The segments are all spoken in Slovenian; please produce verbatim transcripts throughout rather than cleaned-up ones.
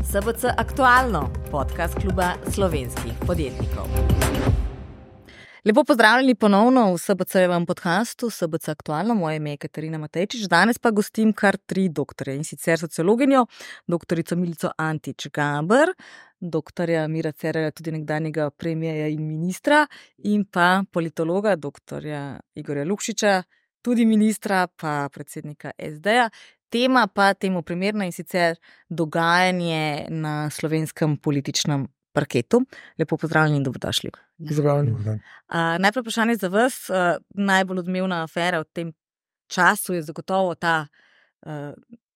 S B C Aktualno, podcast kluba slovenskih podjetnikov. Lepo pozdravljeni ponovno v S B C-evem podcastu S B C Aktualno. Moje ime je Katarina Matejčič. Danes pa gostim kar tri doktorje, in sicer sociologinjo, doktorico Milico Antić Gaber, doktorja Mira Cerarja, tudi nekdanjega premierja in ministra, in pa politologa, doktorja Igorja Lukšiča, tudi ministra, pa predsednika S D-ja. Tema pa temu primerna, in sicer dogajanje na slovenskem političnem parketu. Lepo pozdravljeni in dobrodošli. Pozdravljeni. Uh, najprej vprašanje za vas. Uh, najbolj odmevna afera v tem času je zagotovo ta uh,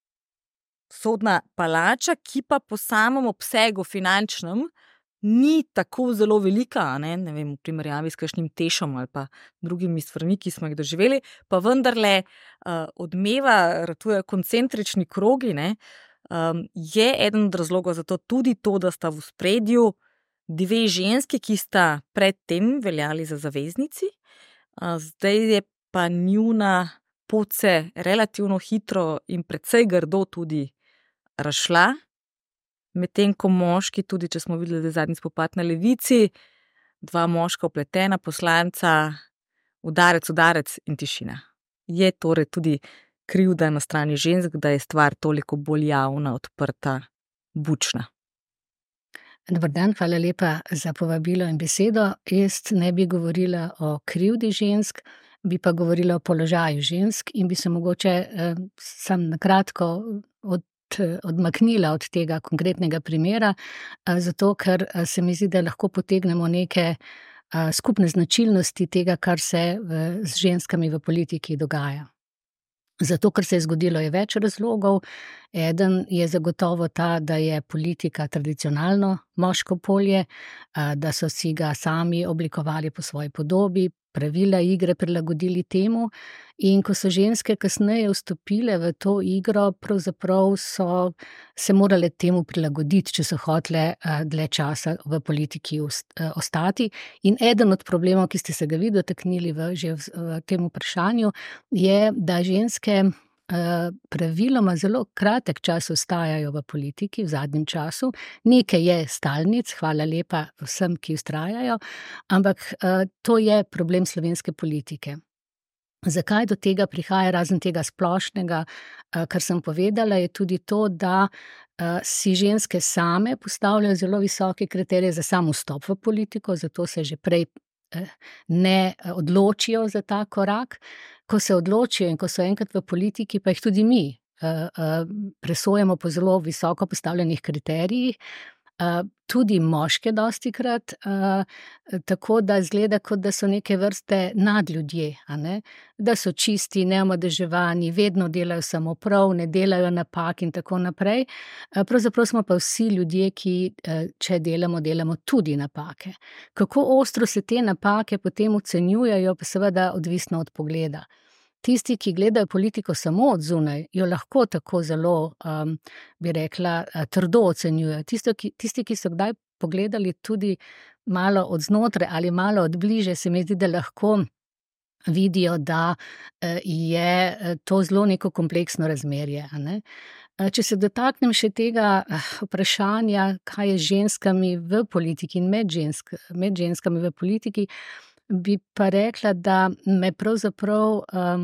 sodna palača, ki pa po samem obsegu finančnem ni tako zelo velika, ne, ne vem, v primerjavi s kakšnim Tešom ali pa drugimi stvarmi, ki smo jih doživeli, pa vendarle uh, odmeva, ratuje koncentrični krogi, ne, um, je eden od razlogov za to tudi to, da sta v ospredju dve ženske, ki sta predtem veljali za zaveznici, uh, zdaj je pa njuna pot se relativno hitro in precej grdo tudi razšla. Medtem ko moški, tudi če smo videli zadnji spopad na levici, dva moška vpletena poslanca, udarec, udarec in tišina. Je torej tudi krivda na strani žensk, da je stvar toliko bolj javna, odprta, bučna? Dobar dan, hvala lepa za povabilo in besedo. Jaz ne bi govorila o krivdi žensk, bi pa govorila o položaju žensk in bi se mogoče eh, sam na kratko od odmaknila od tega konkretnega primera, zato ker se mi zdi, da lahko potegnemo neke skupne značilnosti tega, kar se z ženskami v politiki dogaja. Zato, ker se je zgodilo, je več razlogov. Eden je zagotovo ta, da je politika tradicionalno moško polje, da so si ga sami oblikovali po svoji podobi, pravila igre prilagodili temu, in ko so ženske kasneje vstopile v to igro, pravzaprav so se morale temu prilagoditi, če so hotele dlje časa v politiki ostati. In eden od problemov, ki ste se ga vi dotaknili v, že v, v tem vprašanju, je, da ženske praviloma zelo kratek čas ostajajo v politiki v zadnjem času. Nekaj je stalnic, hvala lepa vsem, ki vztrajajo, ampak to je problem slovenske politike. Zakaj do tega prihaja, razen tega splošnega, kar sem povedala, je tudi to, da si ženske same postavljajo zelo visoke kriterije za sam vstop v politiko, zato se že prej ne odločijo za ta korak. Ko se odločijo in ko so enkrat v politiki, pa jih tudi mi uh, uh, presojamo po zelo visoko postavljenih kriterijih, uh, tudi moške dostikrat, uh, tako da izgleda, kot da so neke vrste nadljudje, a ne? Da so čisti, neomadeževani, vedno delajo samo prav, ne delajo napak in tako naprej. Uh, pravzaprav smo pa vsi ljudje, ki, uh, če delamo, delamo tudi napake. Kako ostro se te napake potem ocenjujejo, pa seveda odvisno od pogleda. Tisti, ki gledajo politiko samo od zunaj, jo lahko tako zelo, um, bi rekla, trdo ocenjujejo. Tisti, ki, tisti, ki so kdaj pogledali tudi malo od znotraj ali malo od bliže, se mi zdi, da lahko vidijo, da je to zelo neko kompleksno razmerje, a ne? Če se dotaknem še tega vprašanja, kaj je z ženskami v politiki in med, žensk, med ženskami v politiki, bi pa rekla, da me pravzaprav um,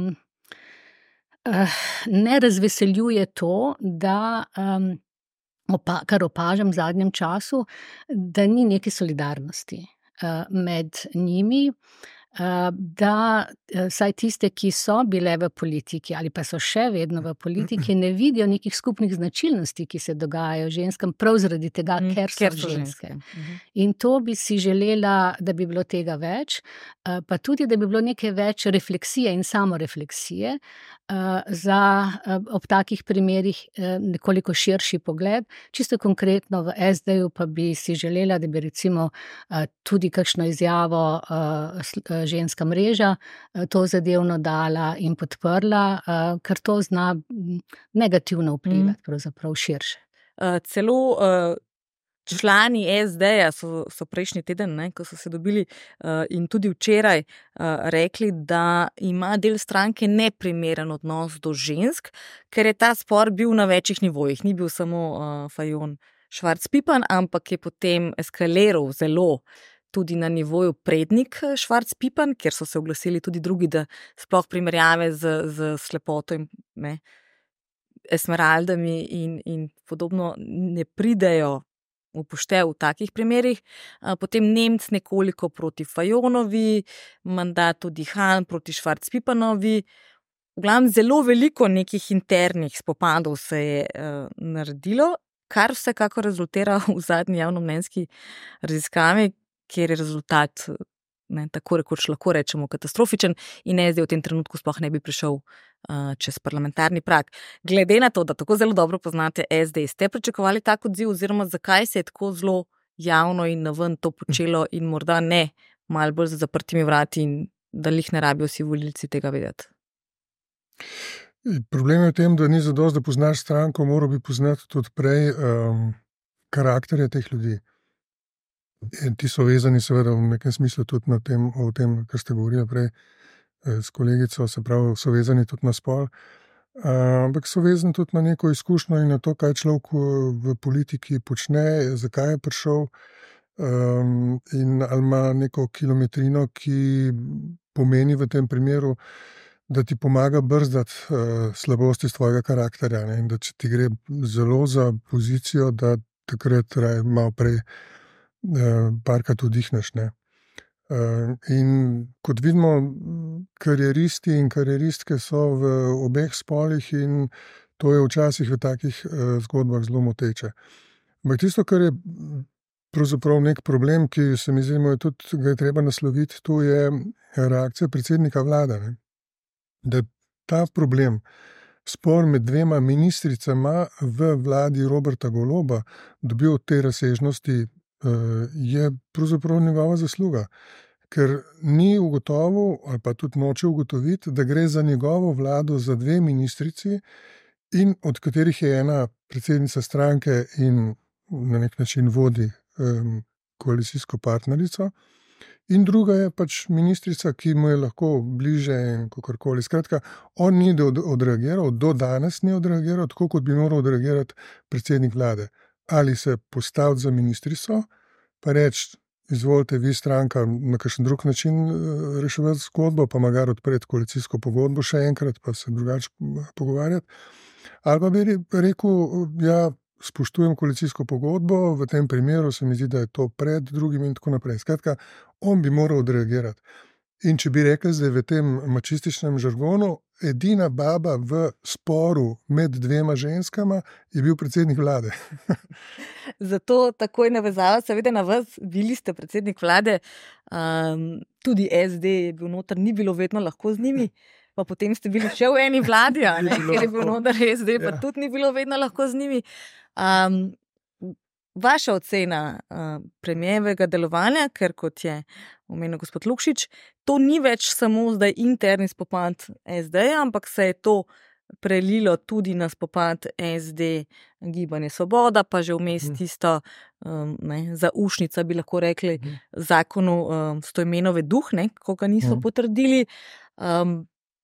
uh, ne razveseljuje to, da, um, opa, kar opažam v zadnjem času, da ni neke solidarnosti uh, med njimi, uh, da uh, saj tiste, ki so bile v politiki ali pa so še vedno v politiki, ne vidijo nekih skupnih značilnosti, ki se dogajajo ženskam, prav zaradi tega, mm, ker so, ker so ženske. ženske. In to bi si želela, da bi bilo tega več, uh, pa tudi, da bi bilo nekaj več refleksije in samorefleksije uh, za uh, ob takih primerih uh, nekoliko širši pogled. Čisto konkretno v S D-ju pa bi si želela, da bi recimo uh, tudi kakšno izjavo uh, ženska mreža uh, to zadevno dala in podprla, uh, ker to zna negativno vplivati, mm. pravzaprav širše. Uh, celo uh, člani S D-ja so, so prejšnji teden, ne, ko so se dobili uh, in tudi včeraj uh, rekli, da ima del stranke neprimeren odnos do žensk, ker je ta spor bil na večjih nivojih, ni bil samo uh, Fajon Švarc-Pipan, ampak je potem eskaliral zelo tudi na nivoju prednik Švarc-Pipan, kjer so se oglasili tudi drugi, da sploh primerjave z, z slepoto in ne, esmeraldami in, in podobno ne pridejo upoštev v takih primerih. Potem Nemc nekoliko proti Fajonovi, mandat tudi Han proti Švarc-Pipanovi. V glavnem zelo veliko nekih internih spopadov se je uh, naredilo, kar vsekako rezultira v zadnji javnomnenjski raziskavi, kjer je rezultat ne, tako rekoč lahko rečemo katastrofičen in S D v tem trenutku sploh ne bi prišel uh, čez parlamentarni prag. Glede na to, da tako zelo dobro poznate S D, ste pričakovali tak odziv oziroma zakaj se je tako zelo javno in naven to počelo in morda ne malo bolj za zaprtimi vrati in da jih ne rabijo vsi volilci tega vedeti? Problem je v tem, da ni zadost, da poznaš stranko, moral bi poznati tudi prej um, karakterje teh ljudi. In ti so vezani seveda v nekem smislu tudi na tem, o tem, kar ste govorili prej s kolegico, se pravi, so vezani tudi na spol, ampak so vezani tudi na neko izkušnjo in na to, kaj človek v politiki počne, zakaj je prišel um, in ali ima neko kilometrino, ki pomeni v tem primeru, da ti pomaga brzdati uh, slabosti svojega karakterja, ne? In da če ti gre zelo za pozicijo, da takrat raje malo prej parkrat vdihneš. Ne? In kot vidimo, karieristi in karieristke so v obeh spolih in to je včasih v takih zgodbah zelo moteče. Ampak tisto, kar je pravzaprav nek problem, ki se mi zdi, da tudi ga je treba nasloviti, to je reakcija predsednika vlade. Ne? Da ta problem, spor med dvema ministricama v vladi Roberta Goloba dobil od te razsežnosti, je pravzaprav njegova zasluga, ker ni ugotovil ali pa tudi noče ugotoviti, da gre za njegovo vlado za dve ministrici in od katerih je ena predsednica stranke in na nek način vodi um, koalicijsko partnerico in druga je pač ministrica, ki mu je lahko bliže in kakorkoli. Skratka, on ni odreagiral, do danes ni odreagiral, tako kot bi moral odreagirati predsednik vlade. Ali se postaviti za ministrico, pa reči, izvolite vi stranka na kakšen drug način reševati zgodbo, pa magar odpreti koalicijsko pogodbo še enkrat, pa se drugače pogovarjati. Ali pa bi rekel, ja, spoštujem koalicijsko pogodbo, v tem primeru se mi zdi, da je to pred drugim in tako naprej. Skratka, on bi moral odreagirati. In če bi rekli zdaj v tem mačističnem žargonu, edina baba v sporu med dvema ženskama je bil predsednik vlade. Zato takoj navezava seveda na vas, bili ste predsednik vlade, um, tudi S D je bil noter, ni bilo vedno lahko z njimi, pa potem ste bili še v eni vladi, a ne, ker je bil noter S D, pa ja. Tudi ni bilo vedno lahko z njimi. Um, vaša ocena uh, premijevega delovanja, ker kot je omenil gospod Lukšič, to ni več samo zdaj interni spopad S D, ampak se je to prelilo tudi na spopad S D Gibanje Svoboda, pa že vmes hmm. tisto um, ne, zaušnica, bi lahko rekli, hmm. zakonu um, Stojmenove duh, ne, ko ga niso hmm. potrdili. Um,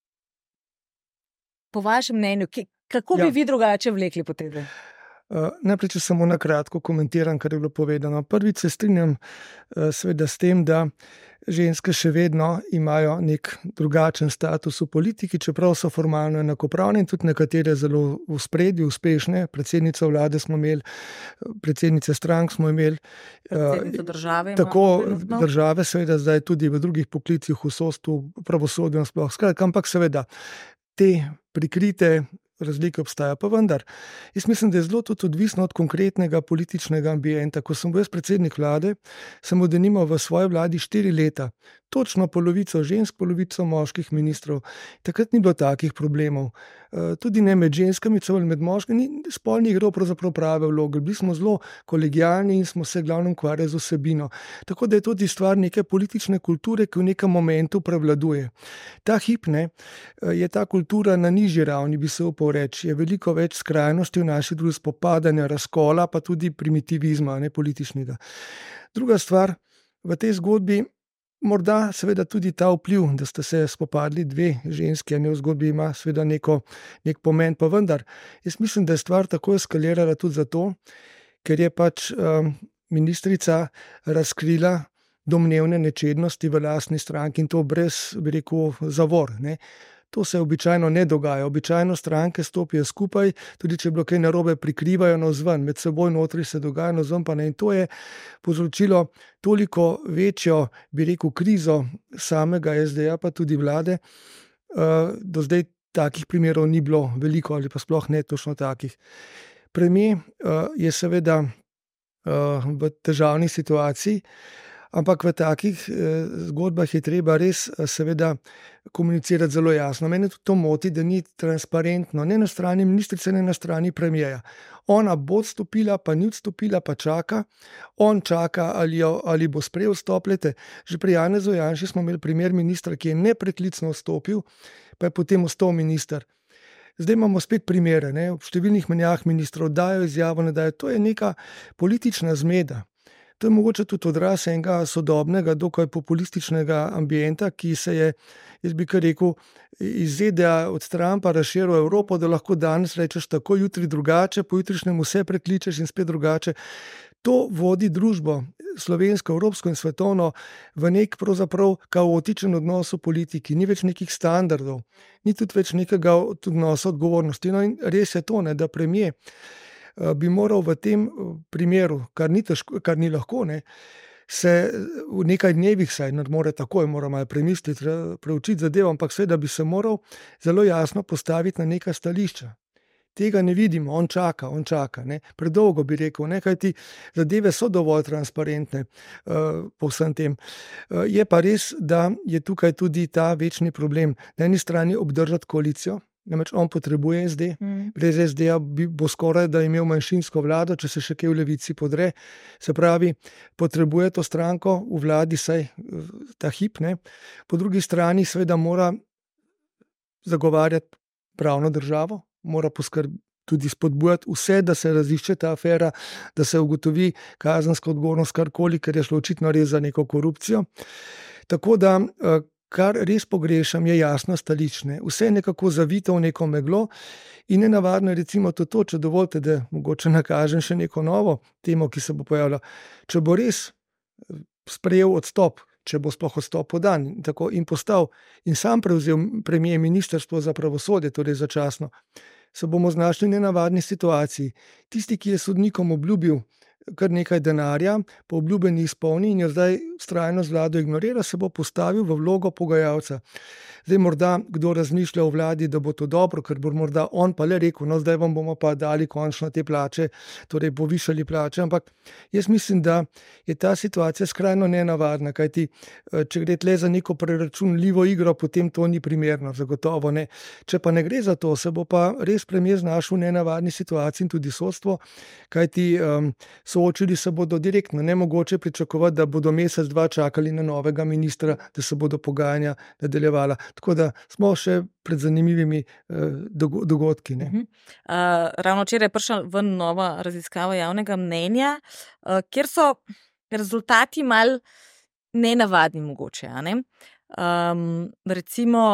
po vašem mnenju, kako bi ja. vi drugače vlekli po tebe? Uh, najprej, če samo na kratko komentiram, kar je bilo povedano. Prvič se strinjam uh, seveda s tem, da ženske še vedno imajo nek drugačen status v politiki, čeprav so formalno enakopravne in tudi nekatere zelo v spredju, uspešne. Predsednico vlade smo imeli, predsednice strank smo imeli. Predsednico države. Tako države, seveda zdaj tudi v drugih poklicih, v sodstvu, pravosodju sploh. Skratka, ampak seveda te prikrite razlike obstaja, pa vendar. Jaz mislim, da je zelo tudi odvisno od konkretnega političnega ambienta. Ko sem bil jaz predsednik vlade, sem denimo v svoji vladi štiri leta, točno polovico žensk, polovico moških ministrov. Takrat ni bilo takih problemov. Tudi ne med ženskami, celo med moškimi, spol ni igral pravzaprav prave vloge. Bili smo zelo kolegijalni in smo se glavno ukvarjali z vsebino. Tako da je tudi stvar neke politične kulture, ki v nekem momentu prevladuje. Ta hip, ne, je ta kultura na nižji ravni, bi se upal reči. Je veliko več skrajnosti v naši družbi, spopadanja, razkola, pa tudi primitivizma, ne političnega. Druga stvar, v tej zgodbi morda seveda tudi ta vpliv, da ste se spopadli dve ženski, a ne v zgodbi ima seveda neko, nek pomen, pa vendar. Jaz mislim, da je stvar tako eskalirala tudi zato, ker je pač um, ministrica razkrila domnevne nečednosti v lastni stranki in to brez, bi rekel, zavor, ne. To se običajno ne dogaja. Običajno stranke stopijo skupaj, tudi če je bilo kaj narobe, prikrivajo navzven, med seboj notri se dogaja navzven, pa ne. In to je povzročilo toliko večjo, bi rekel, krizo samega es de ja, pa tudi vlade. Uh, do zdaj takih primerov ni bilo veliko ali pa sploh ne točno takih. Premier uh, je seveda uh, v težavni situaciji, ampak v takih eh, zgodbah je treba res eh, seveda komunicirati zelo jasno. Mene tudi to moti, da ni transparentno, ne na strani ministrice, ne na strani premijeja. Ona bo odstopila, pa ni odstopila, pa čaka. On čaka, ali, jo, ali bo sprejel odstopljete. Že pri Janezu Janši smo imeli primer ministra, ki je nepreklicno odstopil, pa je potem ostal minister. Zdaj imamo spet primere, ne? V številnih menjah ministrov dajo izjavo, ne dajo. To je neka politična zmeda. To je mogoče tudi odraz enega sodobnega, dokaj populističnega ambienta, ki se je, jaz bi kar rekel, iz ze de a od Trumpa razširil v Evropo, da lahko danes rečeš tako, jutri drugače, po jutrišnjem vse prekličeš in spet drugače. To vodi družbo, slovensko, evropsko in svetovno, v nek pravzaprav kaotičen odnos v politiki. Ni več nekih standardov, ni tudi več nekega odnosa odgovornosti. No in res je to, ne, da premier bi moral v tem primeru, kar ni, težko, kar ni lahko, ne, se v nekaj dnevih, saj ne more takoj, mora malo premisliti, preučiti zadevo, ampak seveda bi se moral zelo jasno postaviti na neka stališča. Tega ne vidimo, on čaka, on čaka, ne. Predolgo bi rekel, ne, kajti zadeve so dovolj transparentne uh, po vsem tem. Uh, je pa res, da je tukaj tudi ta večni problem. Na eni strani obdržati koalicijo, namreč on potrebuje es de, mm. brez es de ja bo skoraj da imel manjšinsko vlado, če se še kaj v Levici podre. Se pravi, potrebuje to stranko v vladi, saj ta hip, ne. Po drugi strani seveda mora zagovarjati pravno državo, mora poskrbeti tudi spodbujati vse, da se razišče ta afera, da se ugotovi kazenska odgovornost, karkoli, ker je šlo očitno res za neko korupcijo. Tako da kar res pogrešam, je jasno stališče. Vse je nekako zavito v neko meglo in nenavadno je recimo to, to, če dovolite, da mogoče nakažem še neko novo temo, ki se bo pojavila. Če bo res sprejel odstop, če bo sploh odstop podan in, tako, in postal in sam prevzel premier ministrstvo za pravosodje, torej začasno, se bomo znašli v nenavadni situaciji. Tisti, ki je sodnikom obljubil kar nekaj denarja, po obljube ni izpolni in jo zdaj vztrajno z vlado ignorira, se bo postavil v vlogo pogajalca. Zdaj morda kdo razmišlja o vladi, da bo to dobro, ker bo morda on pa le rekel, no zdaj vam bomo pa dali končno te plače, torej povišali plače, ampak jaz mislim, da je ta situacija skrajno nenavadna, kajti če gre tle za neko preračunljivo igro, potem to ni primerno, zagotovo ne. Če pa ne gre za to, se bo pa res premier znašel v nenavadni situaciji in tudi sodstvo, kajti um, soočili se bodo direktno, nemogoče pričakovati, da bodo mesec dva čakali na novega ministra, da se bodo pogajanja nadaljevala. Tako da smo še pred zanimivimi uh, dogodki. Ne? Uh-huh. Uh, ravno včeraj je prišla ven nova raziskava javnega mnenja, uh, kjer so rezultati mal nenavadni mogoče. A ne? Um, recimo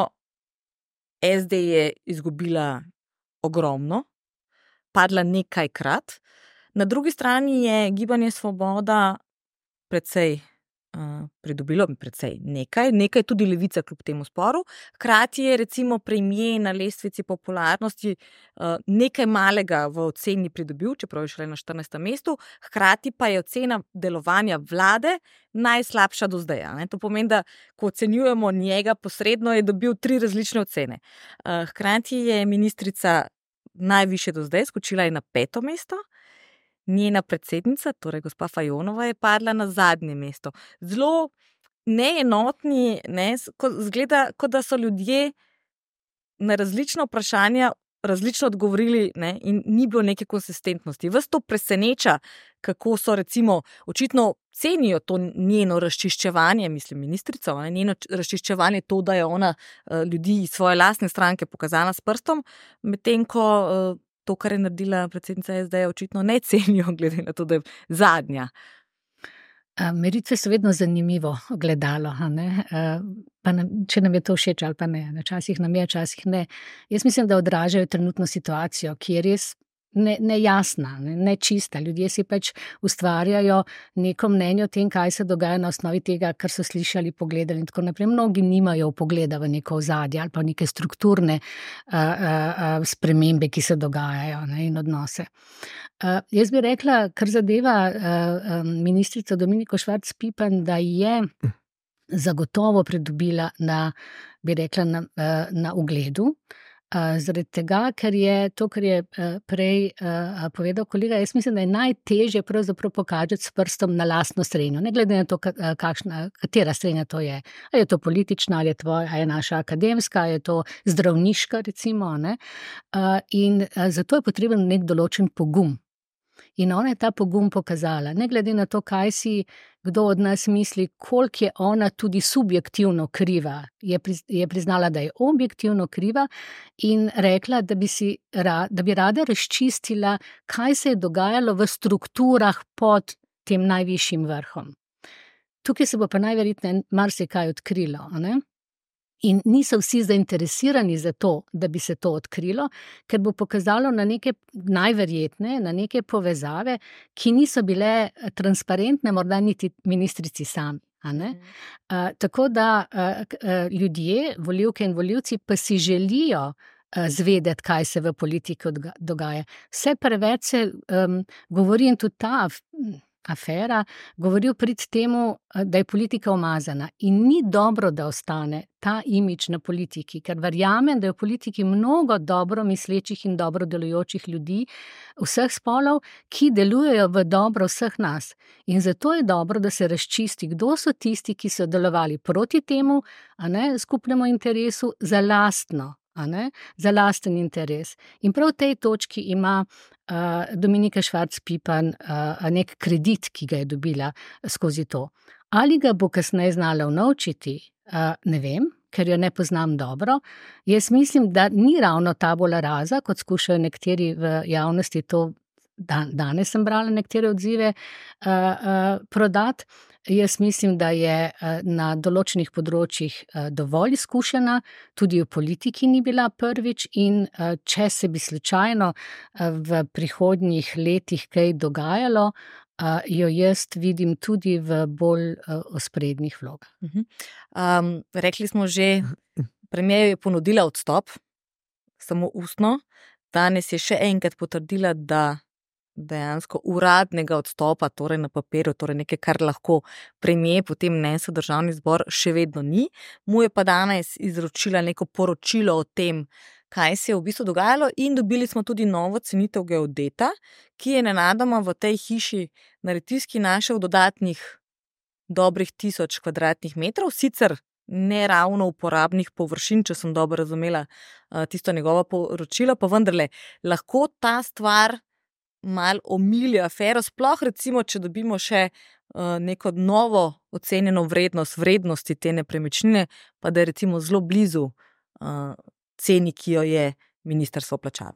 es de je izgubila ogromno, padla nekajkrat. Na drugi strani je Gibanje Svoboda precej uh, pridobilo, precej nekaj, nekaj tudi Levica kljub temu sporu. Hkrati je recimo premier na lestvici popularnosti uh, nekaj malega v oceni pridobil, čeprav je šele na štirinajstem mestu, hkrati pa je ocena delovanja vlade najslabša do zdaj. Ne? To pomeni, da ko ocenjujemo njega posredno, je dobil tri različne ocene. Uh, hkrati je ministrica najvišje do zdaj, skočila je na peto mesto. Njena predsednica, torej gospa Fajonova, je padla na zadnje mesto. Zelo neenotni, ne, zgleda, kot da so ljudje na različna vprašanja različno odgovorili, ne, in ni bilo neke konsistentnosti. Vas to preseneča, kako so recimo očitno cenijo to njeno razčiščevanje, mislim ministrico, ne, njeno razčiščevanje to, da je ona uh, ljudi iz svoje lastne stranke pokazala s prstom, medtem ko uh, to, kar je naredila predsednica es de ja, očitno ne cenijo, glede na to, da je zadnja. Meritve so vedno zanimivo gledalo, ne? Pa nam, če nam je to všeč ali pa ne. Včasih nam je, včasih ne. Jaz mislim, da odražajo trenutno situacijo, ki je res nejasna, ne nečista. Ne Ljudje si pač ustvarjajo neko mnenje o tem, kaj se dogaja na osnovi tega, kar so slišali, pogledali in tako naprej. Mnogi nimajo pogleda v neko ozadje ali pa neke strukturne uh, uh, spremembe, ki se dogajajo, ne, in odnose. Uh, jaz bi rekla, kar zadeva uh, um, ministrico Dominiko Švarc Pipan, da je zagotovo pridobila na, bi rekla, na, uh, na ugledu. Uh, zaradi tega, ker je to, kar je uh, prej uh, povedal kolega, jaz mislim, da je najtežje pravzaprav pokazati s prstom na lastno srenjo, ne glede na to, kakšna, katera srenja to je. Ali je to politična, ali je, tvoja, ali je naša akademska, ali je to zdravniška, recimo. Ne? Uh, in uh, zato je potreben nek določen pogum. In ona je ta pogum pokazala, ne glede na to, kaj si kdo od nas misli, koliko je ona tudi subjektivno kriva. Je, priz, je priznala, da je objektivno kriva in rekla, da bi, si, da bi rada razčistila, kaj se je dogajalo v strukturah pod tem najvišjim vrhom. Tukaj se bo pa najverjetneje marsikaj odkrilo, ne? In niso vsi zainteresirani za to, da bi se to odkrilo, ker bo pokazalo na neke najverjetne, na neke povezave, ki niso bile transparentne, morda niti ministrici sami. A ne? Uh, tako da uh, uh, ljudje, volivke in volivci, pa si želijo uh, zvedeti, kaj se v politiki dogaja. Vse preveč se um, govori in tudi ta afera, govoril prid temu, da je politika umazana in ni dobro, da ostane ta imič na politiki, ker verjamem, da je v politiki mnogo dobro mislečih in dobro delujočih ljudi vseh spolov, ki delujejo v dobro vseh nas. In zato je dobro, da se razčisti, kdo so tisti, ki so delovali proti temu, a ne, skupnemu interesu, za lastno. A ne, za lasten interes. In prav v tej točki ima uh, Dominika Švarc Pipan uh, nek kredit, ki ga je dobila skozi to. Ali ga bo kasneje znala unovčiti, uh, ne vem, ker jo ne poznam dobro. Jaz mislim, da ni ravno tabula rasa, kot skušajo nekateri v javnosti to, dan, danes sem brala nekatere odzive, uh, uh, prodati. Jaz mislim, da je na določenih področjih dovolj izkušena, tudi v politiki ni bila prvič in če se bi slučajno v prihodnjih letih kaj dogajalo, jo jaz vidim tudi v bolj osprednih vlogah. Um, rekli smo že, premijer je ponudila odstop, samo ustno, danes je še enkrat potrdila, da dejansko uradnega odstopa, torej na papirju, torej nekaj, kar lahko premijer potem nese v državni zbor, še vedno ni. Mu je pa danes izročila neko poročilo o tem, kaj se je v bistvu dogajalo in dobili smo tudi novo cenitev geodeta, ki je nenadoma v tej hiši na Litijski našel dodatnih dobrih tisoč kvadratnih metrov, sicer ne ravno uporabnih površin, če sem dobro razumela tisto njegovo poročilo, pa vendarle lahko ta stvar mal omili afero, sploh recimo, če dobimo še uh, neko novo ocenjeno vrednost, vrednosti te nepremičnine, pa da je recimo zelo blizu uh, ceni, ki jo je ministrstvo plačalo.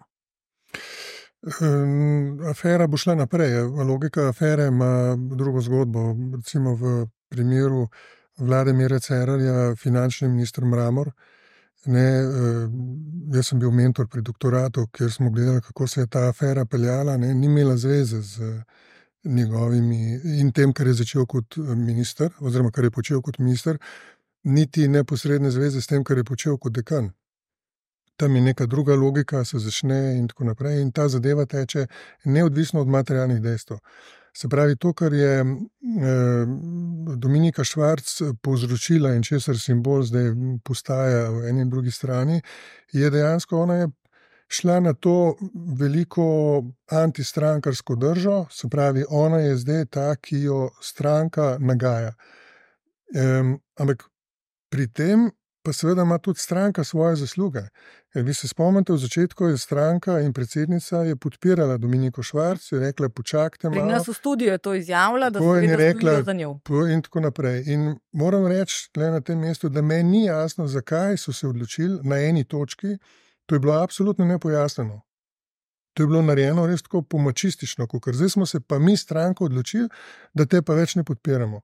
Um, afera bo šla naprej. Logika afere ima drugo zgodbo. Recimo v primeru vlade Mira Cerarja, finančni minister Mramor. Ne, jaz sem bil mentor pri doktoratu, kjer smo gledali, kako se je ta afera peljala, ne, ni imela zveze z njegovimi in tem, kar je začel kot minister, oziroma kar je počel kot minister, niti neposredne zveze s tem, kar je počel kot dekan. Tam je neka druga logika, se začne in tako naprej in ta zadeva teče neodvisno od materialnih dejstev. Se pravi, to, kar je eh, Dominika Švarc povzročila in česar simbol zdaj postaja v eni in drugi strani, je dejansko ona je šla na to veliko antistrankarsko držo, se pravi, ona je zdaj ta, ki jo stranka nagaja. Eh, ampak pri tem pa seveda ima tudi stranka svoje zasluge. Ker vi se spomnite, v začetku je stranka in predsednica je podpirala Dominiko Švarc, je rekla, počakajte malo. Pri nas v studiu je to izjavila, da se vedno stojijo za njo. In tako naprej. In moram reči na tem mestu, da meni ni jasno, zakaj so se odločili na eni točki, to je bilo absolutno nepojasneno. To je bilo narejeno res tako pomačistično, ker zdaj smo se pa mi stranko odločili, da te pa več ne podpiramo.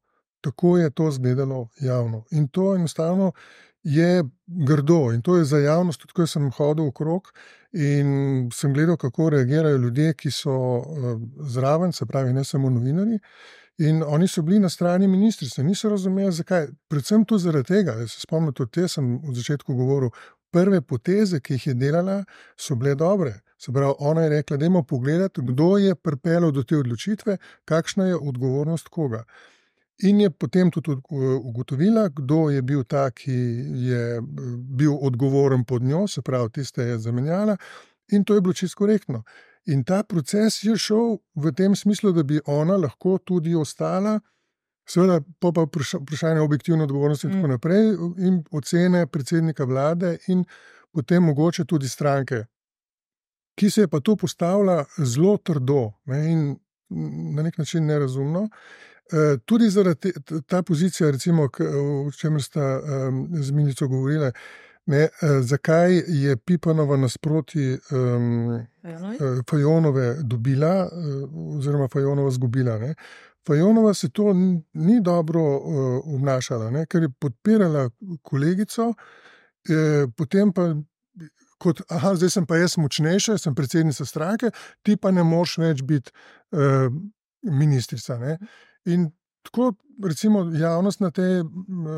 tako je to izgledalo javno. In to enostavno je grdo in to je za javnost, tudi ko sem hodil okrog in sem gledal, kako reagirajo ljudje, ki so uh, zraven, se pravi, ne samo novinarji. In oni so bili na strani ministrice, niso razumeli, zakaj. Predvsem to zaradi tega, da se spomnim, tudi te sem v začetku govoril, prve poteze, ki jih je delala, so bile dobre. Se pravi, ona je rekla, dajmo pogledati, kdo je pripeljal do te odločitve, kakšna je odgovornost koga. In je potem tudi ugotovila, kdo je bil ta, ki je bil odgovoren pod njo, se pravi, tiste je zamenjala, in to je bilo čisto korektno. In ta proces je šel v tem smislu, da bi ona lahko tudi ostala, seveda pa pa vprašanje objektivne odgovornosti in tako naprej, in ocene predsednika vlade in potem mogoče tudi stranke, ki se je pa to postavila zelo trdo, ne, in na nek način nerazumno. E, tudi zaradi te, ta pozicija, recimo, o čemer sta um, z Milico govorila, ne, zakaj je Pipanova nasproti um, Fajonove dobila oziroma Fajonova zgubila. Ne. Fajonova se to ni dobro uh, obnašala, ne, ker je podpirala kolegico, eh, potem pa kot, aha, zdaj sem pa jaz močnejša, sem predsednica stranke, ti pa ne moreš več biti uh, ministrica. Ne. In tako, recimo, javnost na tej uh,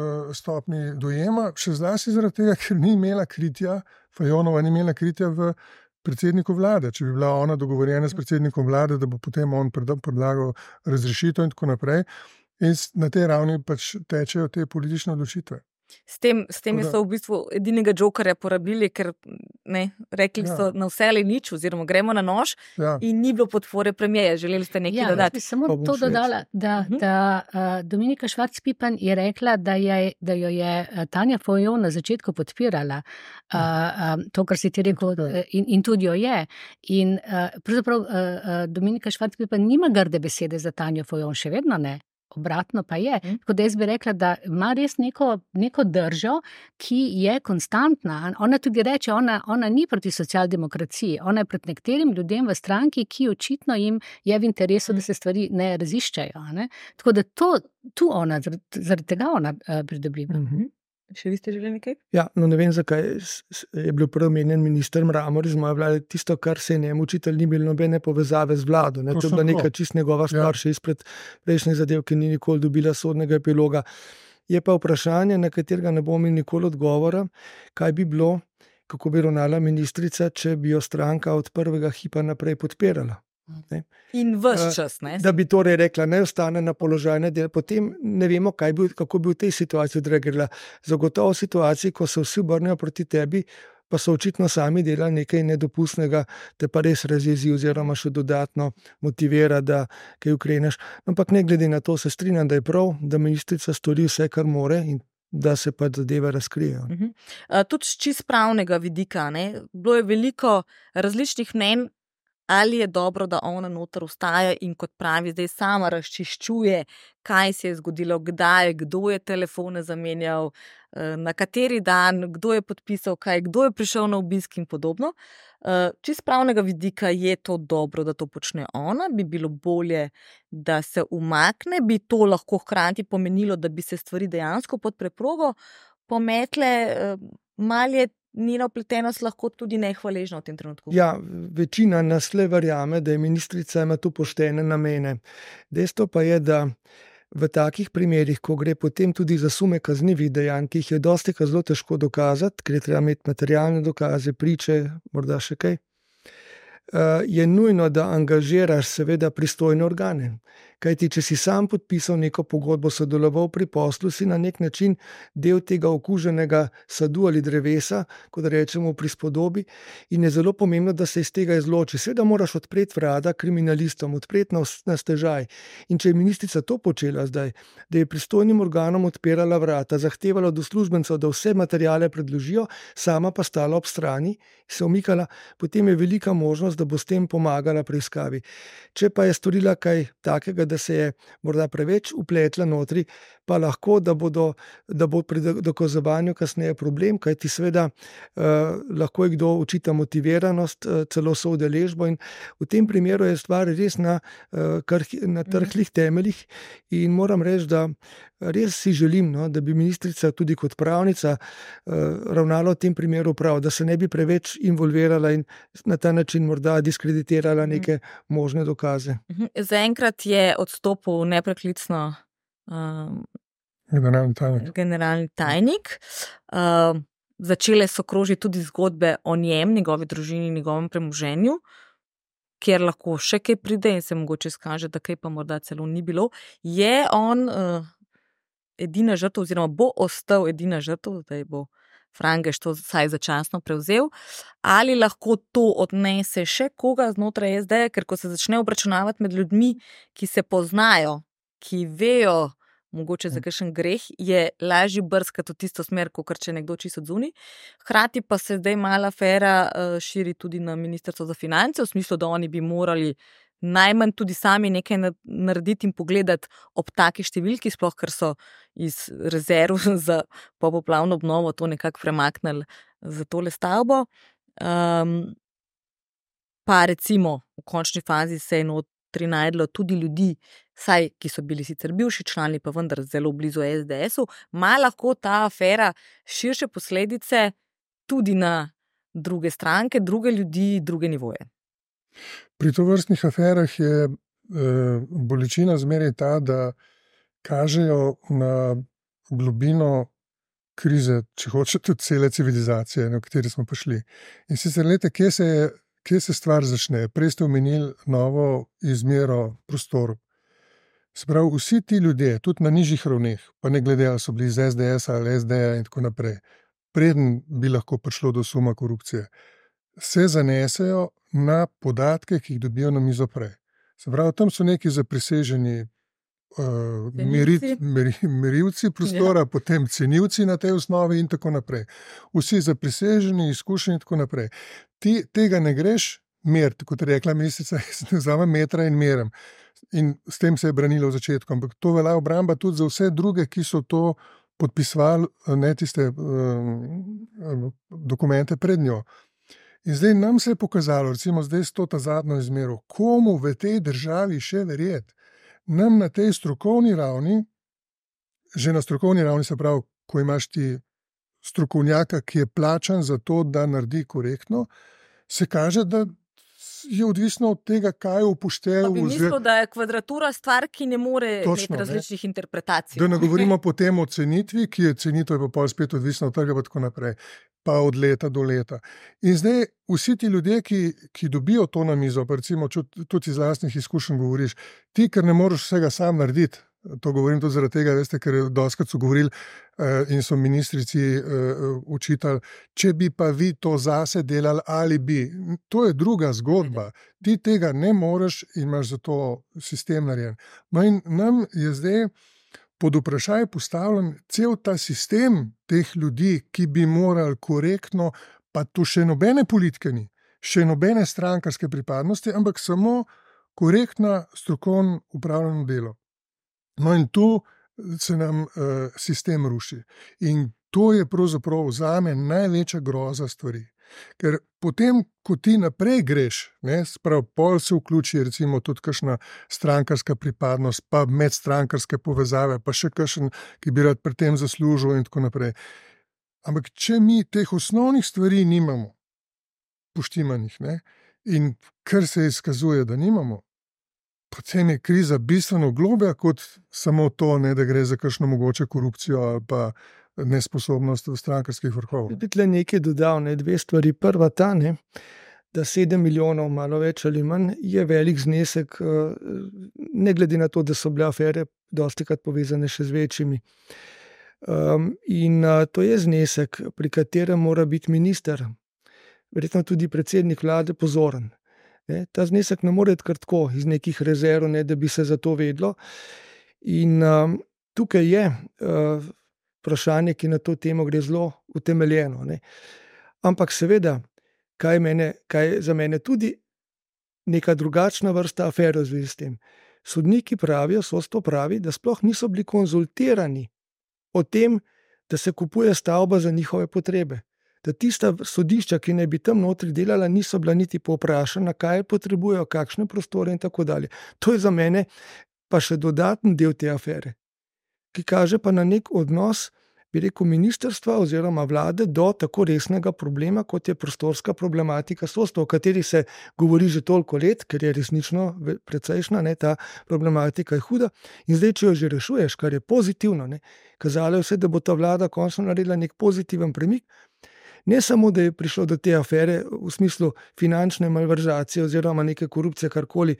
stopni dojema, še zlasti zaradi tega, ker ni imela kritja, Fajonova ni imela kritja v predsedniku vlade. Če bi bila ona dogovorjena s predsednikom vlade, da bo potem on predlagal razrešitev in tako naprej. In na tej ravni pač tečejo te politične odločitve. S tem, s tem so v bistvu edinega džokerja porabili, ker ne, rekli ja. so na vse ali nič, oziroma gremo na nož, ja. in ni bilo podpore premijeja. Želeli ste nekaj ja, dodati? Ja, samo to dodala, da, uh-huh. da uh, Dominika Švarc-Pipan je rekla, da, je, da jo je Tanja Fajon na začetku podpirala. Uh, uh, to, kar si ti rekel, in, in tudi jo je. In uh, pravzaprav uh, uh, Dominika Švarc-Pipan nima grde besede za Tanjo Fajon, še vedno ne. Obratno pa je. Mm. Tako da jaz bi rekla, da ima res neko, neko držo, ki je konstantna. Ona tudi reče, ona, ona ni proti socialdemokraciji, ona je proti nekaterim ljudem v stranki, ki očitno jim je v interesu, da se stvari ne raziščajo. Ne? Tako da to, tu ona, zaradi, zaradi tega ona uh, pridobi. Mm-hmm. Še vi ste želeli nekaj? Ja, no ne vem, zakaj je bil prvi omenjen minister Mramor iz moje vlade. Tisto, kar se je njemu učitelj, ni bilo nobene povezave z vlado. Ne? To, to je bila neka čist njegova stvar, ja. še izpred prejšnjih zadev, ki ni nikoli dobila sodnega epiloga. Je pa vprašanje, na katerega ne bomo imeli nikoli odgovora, kaj bi bilo, kako bi ravnala ministrica, če bi jo stranka od prvega hipa naprej podpirala. Ne? In vse čas, ne? Da bi torej rekla, ne ostane na položaju, ne del. Potem ne vemo, kaj bi, kako bi v tej situaciji odreagirala. Zagotovo v situaciji, ko se vsi obrnejo proti tebi, pa so očitno sami delali nekaj nedopustnega, te pa res razjezi oziroma še dodatno motivira, da kaj ukreneš. Ampak ne glede na to, se strinjam, da je prav, da ministrica stori vse, kar more in da se pa zadeve razkrijejo. Uh-huh. Uh, tudi z čist pravnega vidika, ne? Bilo je veliko različnih mnenj, ali je dobro, da ona noter ostaja in kot pravi, zdaj sama razčiščuje, kaj se je zgodilo, kdaj, kdo je telefone zamenjal, na kateri dan, kdo je podpisal kaj, kdo je prišel na obisk in podobno. Čist pravnega vidika je to dobro, da to počne ona, bi bilo bolje, da se umakne, bi to lahko hkrati pomenilo, da bi se stvari dejansko pod preprogo pometle, malo je njena vpletenost lahko tudi nehvaležna v tem trenutku. Ja, večina nas le verjame, da je ministrica ima tu poštene namene. Dejstvo pa je, da v takih primerih, ko gre potem tudi za sume kaznivih dejanj, ki jih je dosti zelo težko dokazati, ker je treba imeti materialne dokaze, priče, morda še kaj, je nujno, da angažiraš seveda pristojne organe. Kajti, če si sam podpisal neko pogodbo, sodeloval pri poslu, si na nek način del tega okuženega sadu ali drevesa, kot rečemo v prispodobi, in je zelo pomembno, da se iz tega izloči. Seveda moraš odpreti vrata kriminalistom, odpreti na stežaj. In če je ministrica to počela zdaj, da je pristojnim organom odpirala vrata, zahtevala od uslužbencev, da vse materiale predložijo, sama pa stala ob strani, se omikala, potem je velika možnost, da bo s tem pomagala preiskavi. Če pa je storila kaj takega, da se je morda preveč upletla notri, pa lahko, da, bodo, da bo pri dokazovanju kasneje problem, kajti seveda eh, lahko je kdo očita motiviranost, eh, celo soudeležbo in v tem primeru je stvar res na, eh, krh, na trhlih temeljih in moram reči, da res si želim, no, da bi ministrica tudi kot pravnica eh, ravnala v tem primeru prav, da se ne bi preveč involvirala in na ta način morda diskreditirala neke možne dokaze. Zaenkrat je odstopil nepreklicno um, generalni tajnik. Generalni tajnik. Uh, začele so krožiti tudi zgodbe o njem, njegovi družini, njegovem premoženju, kjer lahko še kaj pride in se mogoče skaže, da kaj pa morda celo ni bilo. Je on uh, edina žrtev, oziroma bo ostal edina žrtev, zdaj bo Frangež to vsaj začasno prevzel, ali lahko to odnese še koga znotraj es de, ker ko se začne obračunavati med ljudmi, ki se poznajo, ki vejo mogoče za kakšen greh, je lažje brskati v tisto smer, kot če nekdo čisto odzuni. Hkrati pa se zdaj mala afera uh, širi tudi na Ministrstvo za finance, v smislu, da oni bi morali najmanj tudi sami nekaj narediti in pogledati ob taki številki, sploh ker so iz rezerv za popoplavno obnovo to nekako premaknili za tole stavbo. Um, pa recimo v končni fazi se je notri najdlo tudi ljudi, saj, ki so bili sicer bivši člani, pa vendar zelo blizu es de esu, ima lahko ta afera širše posledice tudi na druge stranke, druge ljudi, druge nivoje. Pri tovrstnih aferah je e, bolečina zmeraj ta, da kažejo na globino krize, če hočete, cele civilizacije, na kateri smo prišli. In sicer, lete, kje se, je, kje se stvar začne? Prej ste omenili novo izmero prostorov. Se pravi, vsi ti ljudje, tudi na nižjih ravneh, pa ne glede, ali so bili iz es de esa ali es de ja in tako naprej, preden bi lahko prišlo do suma korupcije, se zanesejo na podatke, ki jih dobijo na mizo prej. Se pravi, tam so neki zapriseženi uh, merit, meri, merilci prostora, ja. Potem cenilci na tej osnovi in tako naprej. Vsi zapriseženi, izkušeni in tako naprej. Ti tega ne greš meriti, kot je rekla ministrica, ne vzamem metra in merem. In s tem se je branilo v začetku, ampak to velja obramba tudi za vse druge, ki so to podpisovali, ne tiste uh, dokumente pred njo. In zdaj nam se je pokazalo, recimo zdaj s to ta zadnjo izmero, komu v tej državi še verjeti. Nam na tej strokovni ravni, že na strokovni ravni se pravi, ko imaš ti strokovnjaka, ki je plačan za to, da naredi korektno, se kaže, da je odvisno od tega, kaj upoštevajo. Pa bi mislil, da je kvadratura stvar, ki ne more imeti različnih ne? interpretacij. Da ne govorimo potem o cenitvi, ki je cenitev je pa pol spet odvisno od trga, pa tako naprej. Pa od leta do leta. In zdaj vsi ti ljudje, ki, ki dobijo to na mizo, pa recimo tudi iz lastnih izkušenj govoriš, ti, ker ne moreš vsega sam narediti, to govorim tudi zaradi tega, veste, ker doskrat so govorili uh, in so ministrici uh, učitali, če bi pa vi to zase delali ali bi. To je druga zgodba. Ti tega ne moreš in imaš za to sistem narejen. No in nam je zdaj pod vprašaj postavljen cel ta sistem teh ljudi, ki bi morali korektno, pa tu še nobene politike ni, še nobene strankarske pripadnosti, ampak samo korektna strokovno upravljeno delo. No in tu se nam uh, sistem ruši. In to je pravzaprav zame največja groza stvari. Ker potem, ko ti naprej greš, ne, sprav pol se vključi recimo tudi kakšna strankarska pripadnost, pa medstrankarske povezave, pa še kakšen, ki bi rad pri tem zaslužil in tako naprej. Ampak če mi teh osnovnih stvari nimamo poštimanih, ne, in kar se izkazuje, da nimamo, potem je kriza bistveno globja kot samo to, ne, da gre za kakšno mogoče korupcijo ali pa nesposobnost v strankarskih vrhov. Bi tle nekaj dodal, ne, dve stvari. Prva ta, ne, da sedem milijonov, malo več ali manj, je velik znesek, ne glede na to, da so bile afere dostikrat povezane še z večjimi. Um, in uh, to je znesek, pri katerem mora biti minister, verjetno tudi predsednik vlade, pozoren. Ne, ta znesek ne more kar tako iz nekih rezerv, ne, da bi se za to vedlo. In um, tukaj je uh, vprašanje, ki na to temo gre zelo utemeljeno. Ne. Ampak seveda, kaj, mene, kaj za mene tudi neka drugačna vrsta afere v zvezi s tem. Sodniki pravijo, sodstvo pravi, da sploh niso bili konzultirani o tem, da se kupuje stavba za njihove potrebe. Da tista sodišča, ki naj bi tam notri delala, niso bila niti povprašana, kaj potrebujejo, kakšne prostore in tako dalje. To je za mene pa še dodaten del te afere, ki kaže pa na nek odnos, bi rekel, ministrstva oziroma vlade do tako resnega problema, kot je prostorska problematika sodstva, o kateri se govori že toliko let, ker je resnično precejšna, ne, ta problematika je huda. In zdaj, če jo že rešuješ, kar je pozitivno, ne, kazalo je vse, da bo ta vlada končno naredila nek pozitiven premik, ne samo, da je prišlo do te afere v smislu finančne malverzacije oziroma neke korupcije, karkoli,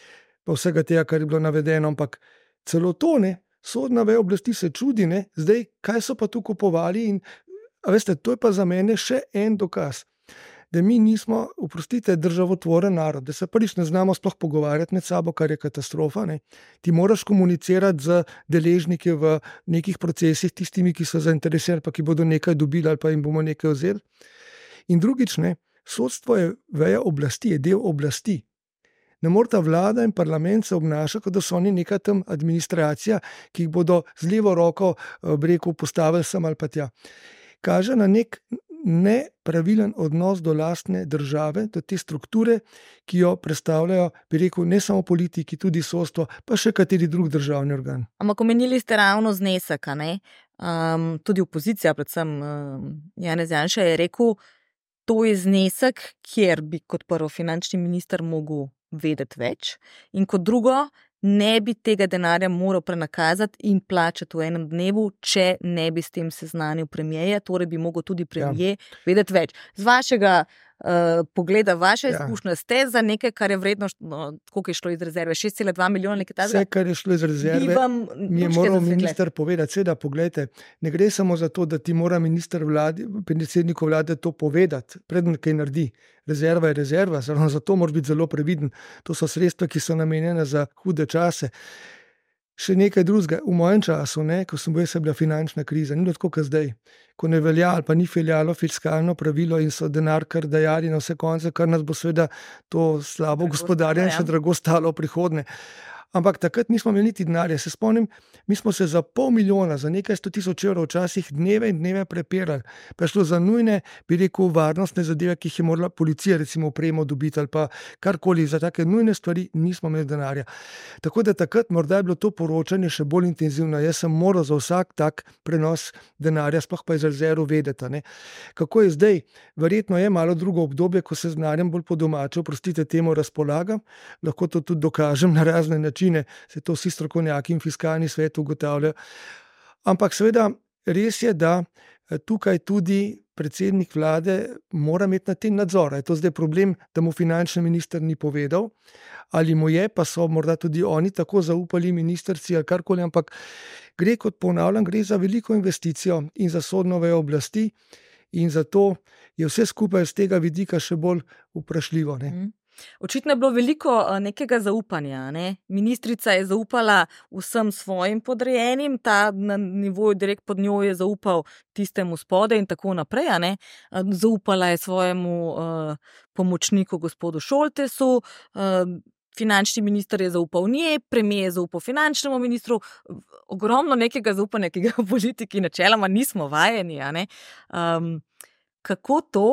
pa vsega tega, kar je bilo navedeno, ampak celo to, ne, sodna veja oblasti se čudi, ne, zdaj, kaj so pa tu kupovali in, a veste, to je pa za mene še en dokaz, da mi nismo, oprostite, državotvoren narod, da se prvič ne znamo sploh pogovarjati med sabo, kar je katastrofa, ne. Ti moraš komunicirati z deležniki v nekih procesih, tistimi, ki so zainteresirani, pa ki bodo nekaj dobili ali pa jim bomo nekaj vzeli. In drugič, ne, sodstvo je veja oblasti, je del oblasti. Ne morata vlada in parlament se obnašati, kot da so oni neka tam administracija, ki jih bodo z levo roko, bi rekel, postavili sem ali pa tja. Kaže na nek nepravilen odnos do lastne države, do te strukture, ki jo predstavljajo, bi rekel, ne samo politiki, tudi sodstvo, pa še kateri drug državni organ. Ampak omenili ste ravno znesek, a ne? Um, tudi opozicija, predvsem um, Janez Janša je rekel, to je znesek, kjer bi kot prvo finančni minister mogel vedeti več in kot drugo, ne bi tega denarja moral prenakazati in plačati v enem dnevu, če ne bi s tem seznanil premierja, torej bi mogel tudi premijer ja. vedeti več. Z vašega uh, pogleda, vaše ja. izkušnje ste za nekaj, kar je vredno, no, koliko je šlo iz rezerve, šest cela dva milijona, nekaj takega? Vse, kar je šlo iz rezerve, mi je moral minister povedati. Seveda, poglejte, ne gre samo za to, da ti mora minister vladi, predsedniku vlade to povedati, predem kaj naredi. Rezerva je rezerva, zato mora biti zelo previden. To so sredstva, ki so namenjene za hude čase. Še nekaj drugega. V mojem času, ne, ko sem bil, je bila finančna kriza, ni bilo tako, kot zdaj. Ko ne velja ali pa ni veljalo fiskalno pravilo in so denar kar dajali na vse konce, kar nas bo seveda to slabo gospodarjenje še drago stalo v prihodnje. Ampak takrat nismo imeli niti denarja. Se spomnim, mi smo se za pol milijona, za nekaj sto tisoč evrov včasih dneve in dneve prepirali. Pa je šlo za nujne, bi rekel, varnostne zadeve, ki jih je morala policija recimo opremo dobiti ali pa karkoli. Za take nujne stvari nismo imeli denarja. Tako da takrat morda je bilo to poročanje še bolj intenzivno. Jaz sem moral za vsak tak prenos denarja, sploh pa iz rezerv vedeti, ne. Kako je zdaj? Verjetno je malo drugo obdobje, ko se z denarjem bolj po domače, oprostite, temu razpolagam. Lahko to tudi dokažem na razne načine. Se to vsi strokovnjaki in fiskalni svet ugotavljajo. Ampak seveda res je, da tukaj tudi predsednik vlade mora imeti na tem nadzor. Je to zdaj problem, da mu finančni minister ni povedal, ali mu je, pa so morda tudi oni tako zaupali ministrci ali karkoli, ampak gre, kot ponavljam, gre za veliko investicijo in za sodno vejo oblasti in zato je vse skupaj z tega vidika še bolj vprašljivo, ne. Mm. Očitno je bilo veliko nekega zaupanja. Ne? Ministrica je zaupala vsem svojim podrejenim, ta na nivoju direkt pod njo je zaupal tistemu spode in tako naprej. Ne? Zaupala je svojemu uh, pomočniku gospodu Šoltesu, uh, finančni minister je zaupal njej, premier je zaupal finančnemu ministru. Ogromno nekega zaupanja, ki ga v politiki načeloma nismo vajeni. A ne? Um, kako to?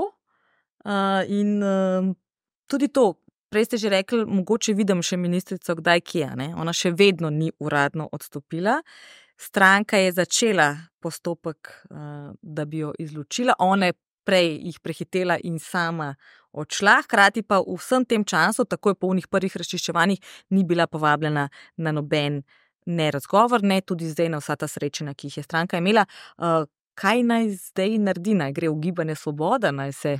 Uh, in... Uh, Tudi to, prej ste že rekli, mogoče vidim še ministrico kdaj kje, ne? Ona še vedno ni uradno odstopila. Stranka je začela postopek, da bi jo izločila, ona je prej jih prehitela in sama odšla, hkrati pa v vsem tem času, takoj po unih prvih razčiščevanjih, ni bila povabljena na noben ne razgovor, ne tudi zdaj na vsa ta srečanja, ki jih je stranka imela. Kaj naj zdaj naredi? Naj gre v Gibanje Svoboda, naj se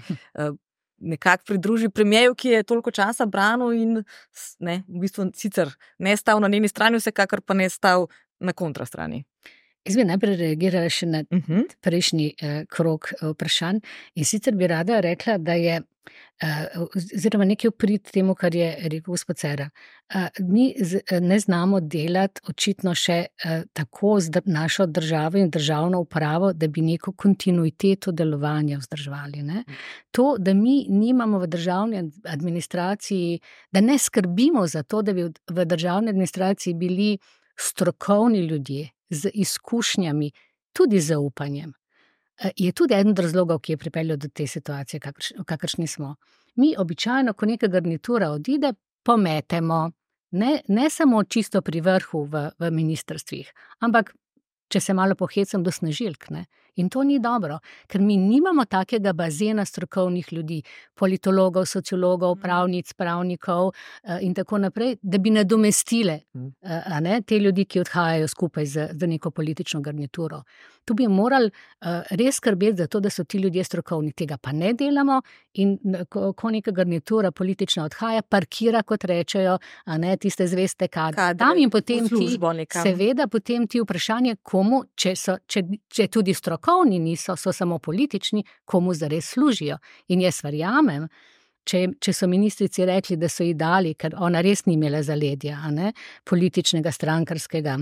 nekako pridruži premijeju, ki je toliko časa branil in ne, v bistvu sicer ne stal na njeni strani, vsekakor pa ne stal na kontrastrani. Jaz bi najprej reagirala še na Uh -huh. prejšnji eh, krog eh, vprašanj in sicer bi rada rekla, da je eh, oziroma nekaj v prid temu, kar je rekel gospod Cerar. Eh, mi z, eh, ne znamo delati očitno še eh, tako z dr- našo državo in državno upravo, da bi neko kontinuiteto delovanja vzdrževali. Ne? To, da mi nimamo v državni ad- administraciji, da ne skrbimo za to, da bi v, v državni administraciji bili strokovni ljudje z izkušnjami, tudi z zaupanjem, eh, je tudi eden od razlogov, ki je pripeljal do te situacije, kakrš, v kakršni smo. Mi običajno, ko neka garnitura odide, pometemo, ne, ne samo čisto pri vrhu v, v ministrstvih, ampak če se malo pohecam, do snažilk. Ne? In to ni dobro, ker mi nimamo takega bazena strokovnih ljudi, politologov, sociologov, pravnic, pravnikov eh, in tako naprej, da bi nadomestile eh, a ne, te ljudi, ki odhajajo skupaj z, z neko politično garnituro. Tu bi morali eh, res skrbeti za to, da so ti ljudje strokovni. Tega pa ne delamo in n- ko, ko neka garnitura politična odhaja, parkira, kot rečejo, a ne, tiste zveste kadre. Kadre Tam in v potem ti, službo nekam. seveda potem ti vprašanje, komu, če, so, če, če tudi strokovni niso, so samo politični, komu zares služijo. In jaz verjamem, če, če so ministrici rekli, da so ji dali, ker ona res ni imela zaledja, a ne, političnega, strankarskega,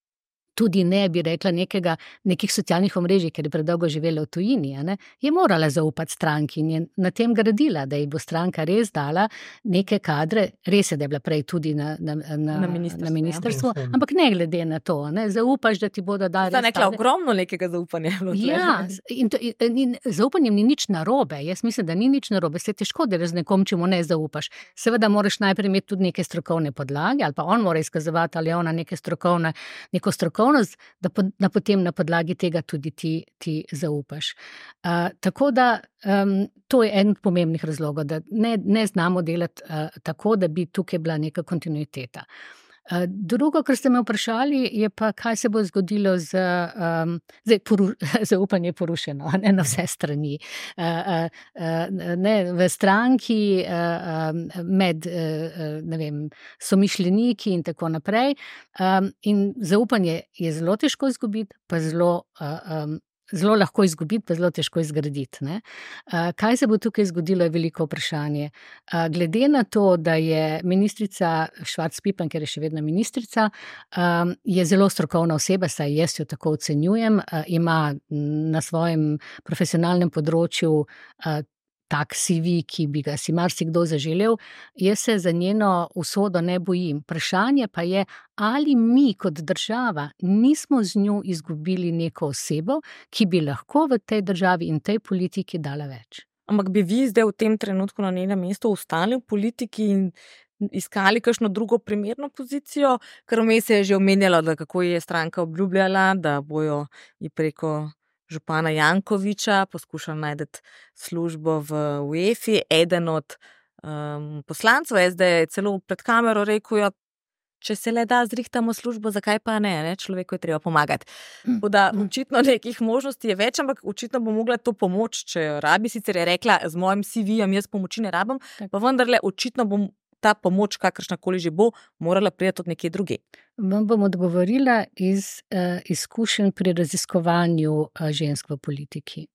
tudi ne bi rekla nekega, nekih socialnih omrežij, ker je predolgo živela v tujini, a ne, je morala zaupati stranki in je na tem gradila, da ji bo stranka res dala neke kadre, res je, da je bila prej tudi na, na, na, Na ministrstvu, na ja. ministrstvu, Ja. ampak ne glede na to, a ne, zaupaš, da ti bodo dali Sta res nekla kadre. ogromno nekega zaupanja. je bilo tle. Ja, z- in, to, in, in zaupanjem ni nič narobe. Jaz mislim, da ni nič narobe. Se težko delaš z nekom, če mu ne zaupaš. Seveda moraš najprej imeti tudi neke strokovne podlage, ali pa on mora izkazovati, ali je ona neke strokovne, neko strokovnost, da po, na potem na podlagi tega tudi ti, ti zaupaš. Uh, tako da um, to je en od pomembnih razlogov, da ne, ne znamo delati uh, tako, da bi tukaj bila neka kontinuiteta. Uh, Drugo, kar ste me vprašali, je pa, kaj se bo zgodilo z um, zdaj, poru, zaupanje je porušeno, a ne na vse strani. Uh, uh, uh, ne, v stranki, uh, um, med uh, ne vem, somišljeniki in tako naprej. Um, in zaupanje je zelo težko izgubiti, pa zelo. Uh, um, Zelo lahko izgubiti, pa zelo težko izgraditi. Ne? Uh, kaj se bo tukaj zgodilo, je veliko vprašanje. Uh, glede na to, da je ministrica Švarc Pipan, ker je še vedno ministrica, um, je zelo strokovna oseba, saj jaz jo tako ocenjujem, uh, ima na svojem profesionalnem področju uh, tak C V, ki bi ga si marsikdo zaželel, jaz se za njeno usodo ne bojim. Vprašanje pa je, ali mi kot država nismo z njo izgubili neko osebo, ki bi lahko v tej državi in tej politiki dala več. Ampak bi vi zdaj v tem trenutku na njenem mestu ostali v politiki in iskali kakšno drugo primerno pozicijo, ker vmes se je že omenjalo, da kako je stranka obljubljala, da bojo ji preko župana Jankoviča poskušali najti službo v UEFA. Eden od um, poslancev S D je celo pred kamero rekel, ja, če se le da zrihtamo službo, zakaj pa ne, ne? Človeku je treba pomagati. Tako da očitno nekih možnosti je več, ampak očitno bo mogla to pomoč, če jo rabi. Sicer je rekla, z mojim C V-jem jaz pomoči ne rabim, Tak. pa vendarle očitno bom ta pomoč, kakršnakoli že bo, morala priti od nekje druge. Vam bom odgovorila iz uh, izkušenj pri raziskovanju uh, žensk v politiki.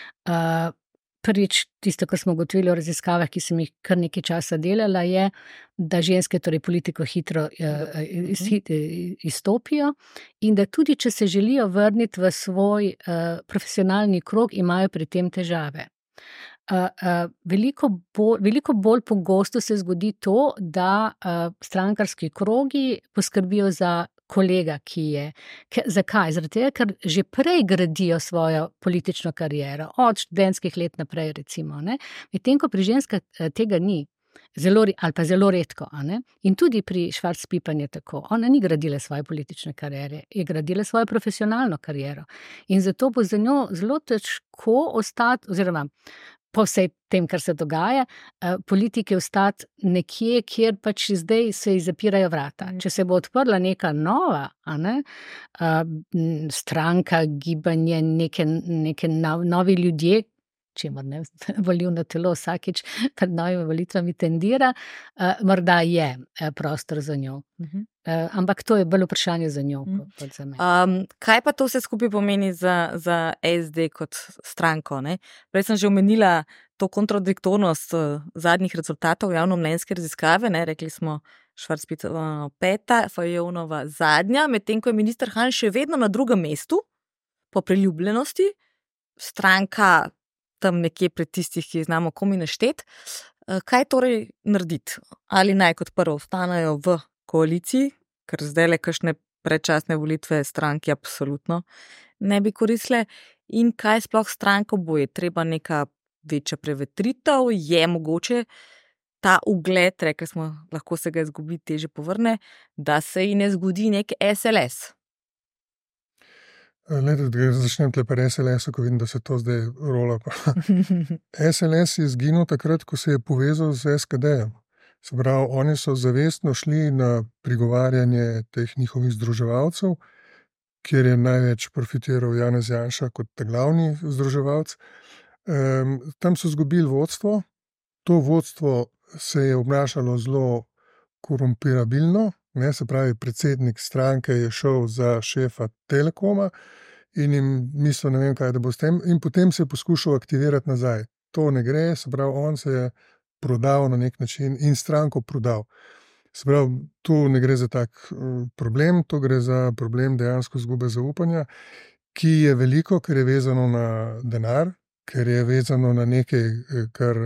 Uh, prvič, tisto, kar smo ugotovili v raziskavah, ki sem jih kar nekaj časa delala, je, da ženske torej politiko hitro uh, iz, izstopijo in da tudi, če se želijo vrniti v svoj uh, profesionalni krog, imajo pri tem težave. Uh, uh, veliko, bolj, veliko bolj pogosto se zgodi to, da uh, strankarski krogi poskrbijo za kolega, ki je. Ke, zakaj? Zaradi tega, ker že prej gradijo svojo politično kariero, od študentskih let naprej, recimo. Medtem ko pri ženskah uh, tega ni. Zelo, ali pa zelo redko. A ne? In tudi pri Švarc Pipan je tako. Ona ni gradila svoje politične kariere, je gradila svojo profesionalno kariero. In zato bo za njo zelo težko ostati, oziroma po vsej tem, kar se dogaja, politike ostati nekje, kjer pač zdaj se ji zapirajo vrata. Če se bo odprla neka nova, a ne, stranka, gibanje, neke, neke novi ljudje, čemer ne volilno telo vsakič pred novimi volitvami tendira, uh, morda je uh, prostor za njo. Uh-huh. Uh, ampak to je bolj vprašanje za njo, uh-huh. kot za me. Um, kaj pa to vse skupaj pomeni za, za S D kot stranko? Ne? Prej sem že omenila to kontradiktornost uh, zadnjih rezultatov javnomnenjske raziskave. Ne? Rekli smo Švarc-Pitová peta, Fajonova zadnja, medtem ko je minister Han še vedno na drugem mestu po priljubljenosti, stranka tam nekje pred tistih, ki znamo komi naštet. Kaj torej narediti? Ali naj kot prvo ostanejo v koaliciji, ker zdaj le kakšne predčasne volitve stranki absolutno ne bi koristile, in kaj sploh stranko bo? Je treba neka večja prevetritev, je mogoče ta ugled, rekli smo, lahko se ga izgubi, teže povrne, da se ji ne zgodi nek S L S. Lede, da začnem tle pri S L S-u, ko vidim, da se to zdaj rola. S L S je izginil takrat, ko se je povezal z S K D-jem. Se pravi, oni so zavestno šli na prigovarjanje teh njihovih združevalcev, kjer je največ profitiral Janez Janša kot ta glavni združevalc. Um, tam so izgubili vodstvo. To vodstvo se je obnašalo zelo korumpirabilno. Ne, se pravi, predsednik stranke je šel za šefa Telekoma in jim mislil, ne vem kaj, da bo s tem, in potem se je poskušal aktivirati nazaj. To ne gre, se pravi, on se je prodal na nek način in stranko prodal. Se pravi, tu ne gre za tak problem, to gre za problem dejansko izgube zaupanja, ki je veliko, ker je vezano na denar, ker je vezano na nekaj, kar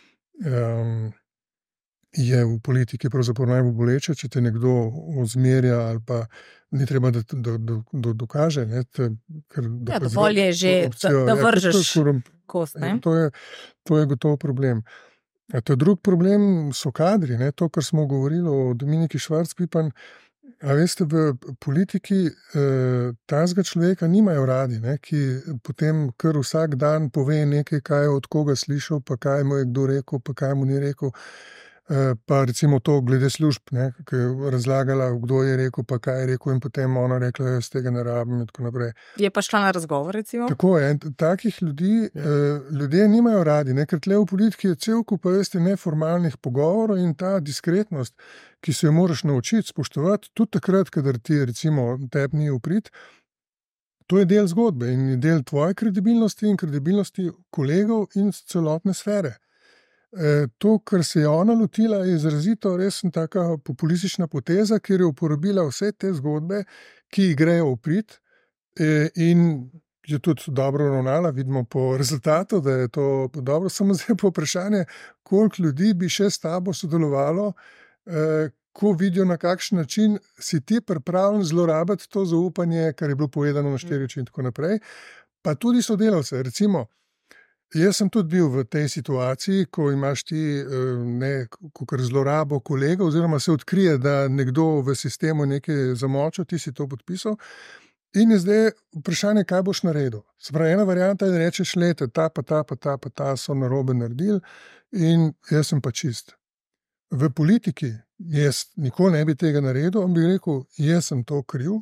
um, je v politiki pravzaprav najbolj boleče, če te nekdo ozmerja ali pa ni treba, da, da, da, da dokaže. Ne, te, ker, da ja, dovolj je že, opcijo, da, da vržeš ja, kost. Ne? To je, to je gotovo problem. A to je drug problem, so kadri. Ne, to, kar smo govorili o Dominiki Švarc-Pipan, a veste, v politiki eh, tazga človeka nimajo radi, ne, ki potem kar vsak dan pove nekaj, kaj je od koga slišal, pa kaj mu je kdo rekel, pa kaj mu ni rekel. Pa recimo to glede služb, ne, ki je razlagala, kdo je rekel, pa kaj je rekel, in potem ona rekla, jaz tega ne rabim in tako naprej. Je pa šla na razgovor, recimo? Tako je. Takih ljudi ja. eh, ljudje nimajo radi, ne, ker tle v politiki je cel kup, veste, neformalnih pogovorov in ta diskretnost, ki se jo moraš naučiti spoštovati, tudi takrat, kadar ti recimo tebi ni uprit, to je del zgodbe in je del tvoje kredibilnosti in kredibilnosti kolegov in celotne sfere. To, kar se je ona lotila, je izrazito res taka populistična poteza, kjer je uporabila vse te zgodbe, ki ji grejo v prid in je tudi dobro ravnala, vidimo po rezultatu, da je to dobro, samo zdaj po vprašanje, koliko ljudi bi še s tabo sodelovalo, ko vidijo, na kakšen način si ti pripravljen zlorabiti to zaupanje, kar je bilo povedano na štiri oči in tako naprej, pa tudi sodelavce, recimo. Jaz sem tudi bil v tej situaciji, ko imaš ti ne, kakor zlorabo kolega, oziroma se odkrije, da nekdo v sistemu nekaj zamočil, ti si to podpisal. In je zdaj vprašanje, kaj boš naredil. Se pravi, ena varianta je, da rečeš, lete, ta pa ta pa ta pa ta so narobe naredili in jaz sem pa čist. V politiki jaz nikoli ne bi tega naredil, on bi rekel, jaz sem to kriv.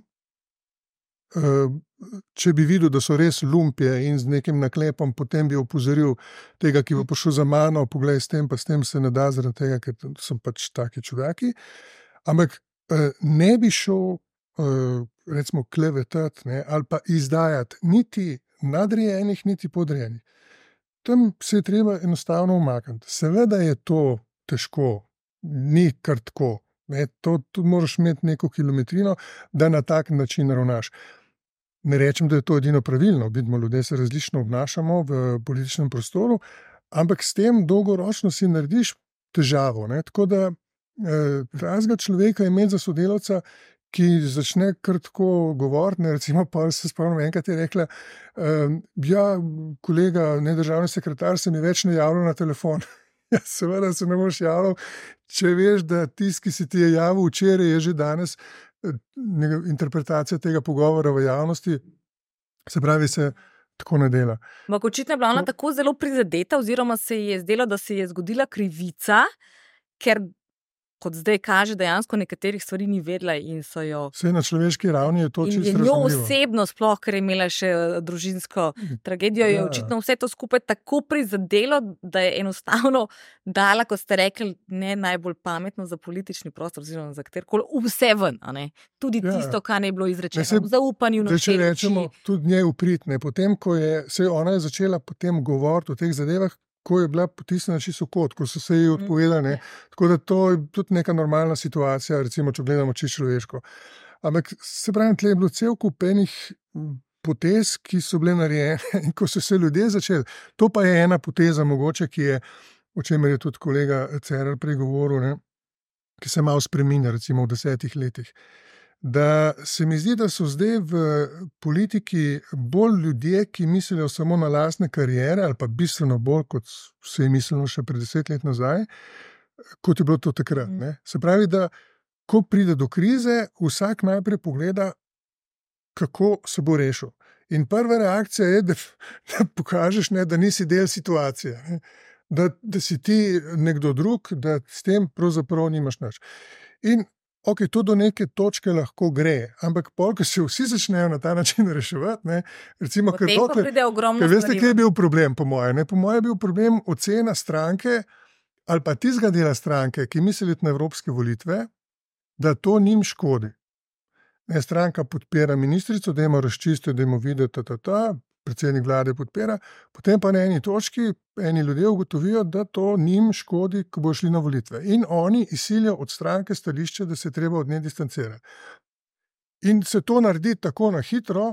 Če bi videl, da so res lumpje in z nekim naklepom, potem bi opozoril tega, ki bo prišel za mano, poglej, s tem pa s tem se ne da, zaradi tega, ker so pač taki čudaki. Ampak ne bi šel, recimo, klevetati, ne, ali pa izdajati niti nadrejenih, niti podrejenih. Tam se je treba enostavno umakniti. Seveda je to težko, ni kar tako. Ne, to, to moraš imeti neko kilometrino, da na tak način ravnaš. Ne rečem, da je to edino pravilno, vidimo, ljudje se različno obnašamo v političnem prostoru, ampak s tem dolgoročno si narediš težavo. Ne? Tako da eh, razga človeka imeti za sodelavca, ki začne kar tako govoriti, ne, recimo pa se spomnim, enkrat je rekla, eh, ja, kolega, ne državni sekretar, se mi več ne javlja na telefon. Ja, seveda se ne boš javljal, če veš, da tisk, ki si ti je javil včeraj, je že danes interpretacija tega pogovora v javnosti, se pravi, se tako ne dela. Ampak očitno je bila ona tako zelo prizadeta, oziroma se je zdelo, da se je zgodila krivica, ker kot zdaj kaže, dejansko nekaterih stvari ni vedela in so jo. Vse na človeški ravni je to čisto razumljivo. In njo osebno, sploh, ker je imela še družinsko tragedijo, je Ja. očitno vse to skupaj tako prizadelo, da je enostavno dala, kot ste rekli, ne najbolj pametno za politični prostor, oziroma za katerkoli, vse ven, a ne. Tudi Ja. tisto, kar ne je bilo izrečeno, Ne, saj- v zaupanju, Zdaj, če nočeči. rečemo, tudi njej upritne. Potem, ko je se ona je začela potem govoriti o teh zadevah, ko je bila potisnjena čisto v kot, ko so se ji odpovedali. Ne. Tako da to je tudi neka normalna situacija, recimo, če gledamo čisto človeško. Ampak se pravi, tle je bilo cel kup enih potez, ki so bile narejene in ko so se ljudje začeli. To pa je ena poteza, mogoče, ki je, o čemer je tudi kolega Cerar pregovoril, ne, ki se malo spreminja, recimo v desetih letih. Da se mi zdi, da so zdaj v politiki bolj ljudje, ki mislijo samo na lastne kariere, ali pa bistveno bolj, kot se je mislilo še pred deset let nazaj, kot je bilo to takrat. Ne. Se pravi, da ko pride do krize, vsak najprej pogleda, kako se bo rešil. In prva reakcija je, da, da pokažeš, ne, da nisi del situacije, ne. Da, da si ti nekdo drug, da s tem pravzaprav nimaš nič. In ok, to do neke točke lahko gre, ampak pol, ko se vsi začnejo na ta način reševati, ne, recimo, ker Potem pa dokler- pride ogromno ker veste, stvari kje je ven. bil problem, po mojem? Ne? Po mojem je bil problem ocena stranke ali pa tistega dela stranke, ki misli na evropske volitve, da to njim škodi. Ne, stranka podpira ministrico, da ima razčistijo, da ima videti, ta, ta, ta, predsednik vlade podpira, potem pa na eni točki eni ljudje ugotovijo, da to njim škodi, ko bo šli na volitve. In oni izsilijo od stranke stališče, da se treba od nje distancirati. In se to naredi tako na hitro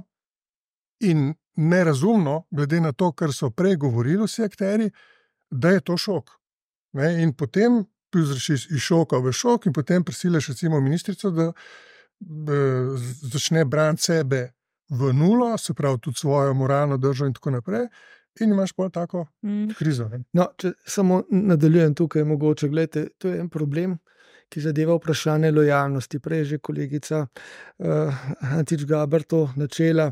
in nerazumno, glede na to, kar so prej govorili vsi akteri, da je to šok. Ne? In potem izrešiš iz šoka v šok in potem prisiliš recimo ministrico, da eh, začne braniti sebe v nulo, se pravi tudi svojo moralno držo in tako naprej, in imaš pol tako Mm. krizo. Ne? No, če samo nadaljujem tukaj, mogoče, gledajte, to je en problem, ki zadeva vprašanje lojalnosti. Prej je že kolegica uh, Antič Gaber to načela.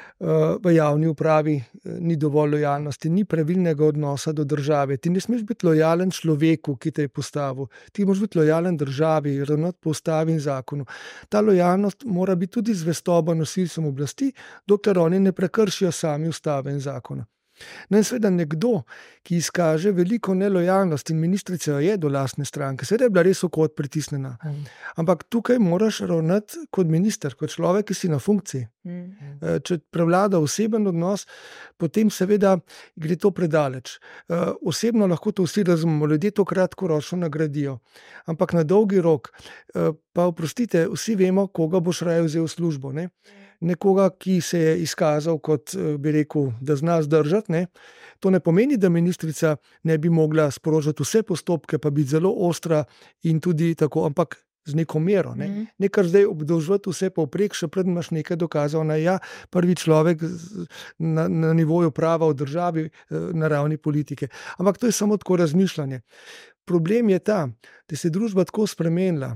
Uh, v javni upravi uh, ni dovolj lojalnosti, ni pravilnega odnosa do države. Ti ne smeš biti lojalen človeku, ki te je postavil. Ti moraš biti lojalen državi, ravnati po ustavi in zakonu. Ta lojalnost mora biti tudi zvestoba nosilcem oblasti, dokler oni ne prekršijo sami ustave in zakona. No in seveda nekdo, ki izkaže veliko nelojalnost, in ministrica je do lastne stranke, seveda je bila res v kot pritisnjena. Ampak tukaj moraš ravnati kot minister, kot človek, ki si na funkciji. Mm. Eh, Če prevlada oseben odnos, potem seveda gre to predaleč. Eh, Osebno lahko to vsi razumemo, ljudje to kratkoročno nagradijo. Ampak na dolgi rok, eh, pa oprostite, vsi vemo, koga boš raje vzel v službo. Ne? Nekoga, ki se je izkazal kot, eh, bi rekel, da zna zdržati. Ne? To ne pomeni, da ministrica ne bi mogla sprožiti vse postopke, pa biti zelo ostra in tudi tako, ampak z neko mero. Ne, Mhm. ne kar zdaj obdolževati vse povprek, še pred imaš nekaj dokazov, na ja, prvi človek z- na, na nivoju prava v državi, eh, na ravni politike. Ampak to je samo tako razmišljanje. Problem je ta, da se je družba tako spremenila,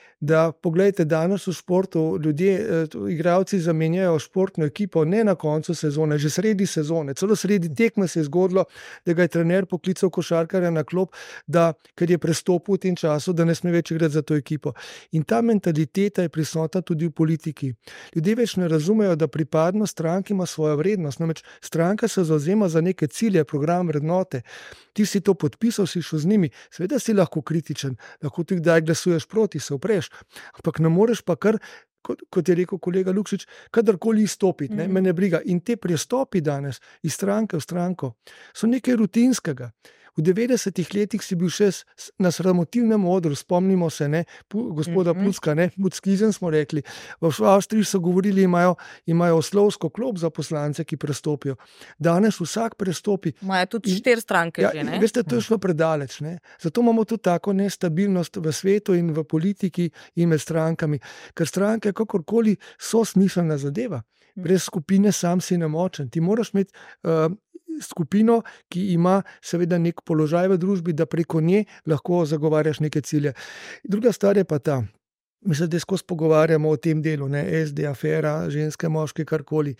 da pogledajte, danes v športu ljudje, eh, to- igralci zamenjajo športno ekipo ne na koncu sezone, že sredi sezone, celo sredi tekme se je zgodilo, da ga je trener poklical košarkarja na klop, da, ker je prestopil v tem času, da ne sme več igrati za to ekipo. In ta mentaliteta je prisotna tudi v politiki. Ljudje več ne razumejo, da pripadnost stranki ima svojo vrednost. Namreč stranka se zavzema za neke cilje, program, vrednote. Ti si to podpisal, si šel z njimi. Seveda si lahko kritičen, lahko tudi kdaj glasuješ proti, se upreš, ampak ne moreš pa kar, kot, kot je rekel kolega Lukšič, kadarkoli izstopiti, ne, Mhm. me ne briga. In te prestopi danes iz stranke v stranko so nekaj rutinskega. V devetdesetih letih si bil še s- s- na sramotilnem odru, spomnimo se, ne, pu, gospoda Mhm. Pucka, ne, Puckizem smo rekli. V Avstriji so govorili, imajo, imajo oslovsko klop za poslance, ki prestopijo. Danes vsak prestopi. Imajo tudi In- štiri stranke Ja, že, in ne? veste, to je šlo predaleč. Ne? Zato imamo tudi tako nestabilnost v svetu in v politiki in med strankami, ker stranke kakorkoli so smiselna zadeva. Brez skupine sam si nemočen. Ti moraš imeti uh, skupino, ki ima seveda nek položaj v družbi, da preko nje lahko zagovarjaš neke cilje. Druga stvar je pa ta. Mi se zdaj skozi pogovarjamo o tem delu, ne, S D, afera, ženske, moške, karkoli.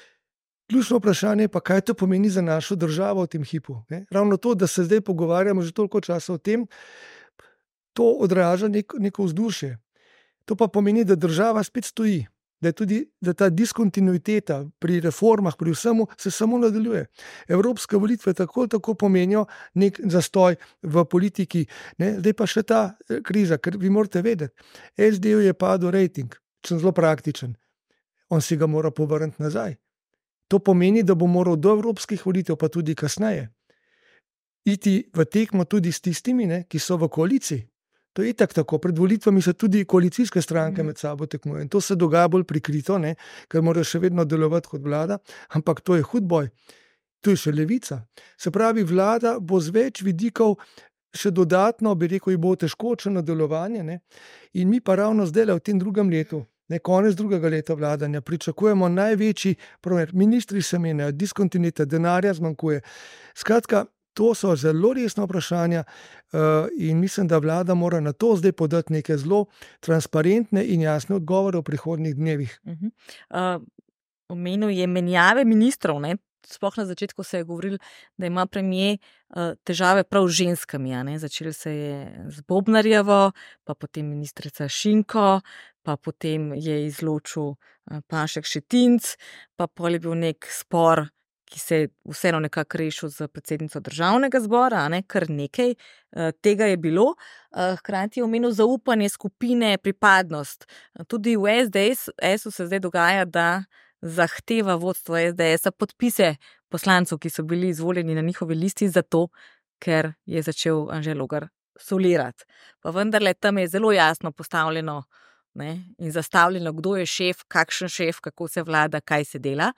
Ključno vprašanje je pa, kaj to pomeni za našo državo v tem hipu. Ne? Ravno to, da se zdaj pogovarjamo že toliko časa o tem, to odraža neko, neko vzdušje. To pa pomeni, da država spet stoji, da je tudi da ta diskontinuiteta pri reformah, pri vsemu se samo nadaljuje. Evropske volitve tako tako pomenijo nek zastoj v politiki, ne? Zdaj pa še ta kriza, ker vi morate vedeti, es de je padel rejting, sem zelo praktičen, on si ga mora povrniti nazaj. To pomeni, da bo moral do evropskih volitev, pa tudi kasneje, iti v tekmo tudi s tistimi, ne, ki so v koaliciji. To je itak tako, pred volitvami se tudi koalicijske stranke med sabo tekmujejo. In to se dogaja bolj prikrito, ne, ker morajo še vedno delovati kot vlada, ampak to je hud boj. To je še levica. Se pravi, vlada bo z več vidikov še dodatno, bi rekel, bo otežkočeno delovanje, ne. In mi pa ravno zdaj v tem drugem letu, ne, konec drugega leta vladanja, pričakujemo največji problem. Ministri se menjajo, diskontinuiteta, denarja zmanjkuje. Skratka, to so zelo resna vprašanja uh, in mislim, da vlada mora na to zdaj podati neke zelo transparentne in jasne odgovore v prihodnjih dnevih. Uh-huh. Uh, omenil je menjave ministrov, ne? Sploh na začetku se je govoril, da ima premier uh, težave prav z ženskami. A ne? Začel se je z Bobnarjevo, pa potem ministrica Šinko, pa potem je izločil uh, Pašek Šetinc, pa pol je bil nek spor, ki se je vseeno nekako rešil z predsednico državnega zbora, ne, kar nekaj uh, tega je bilo. Uh, hkrati je omenil zaupanje skupine, pripadnost. Uh, tudi v es de esu se zdaj dogaja, da zahteva vodstvo es de esa podpise poslancev, ki so bili izvoljeni na njihovi listi, zato ker je začel Anže Logar solirati. Pa vendarle tam je zelo jasno postavljeno, ne, in zastavljeno, kdo je šef, kakšen šef, kako se vlada, kaj se dela.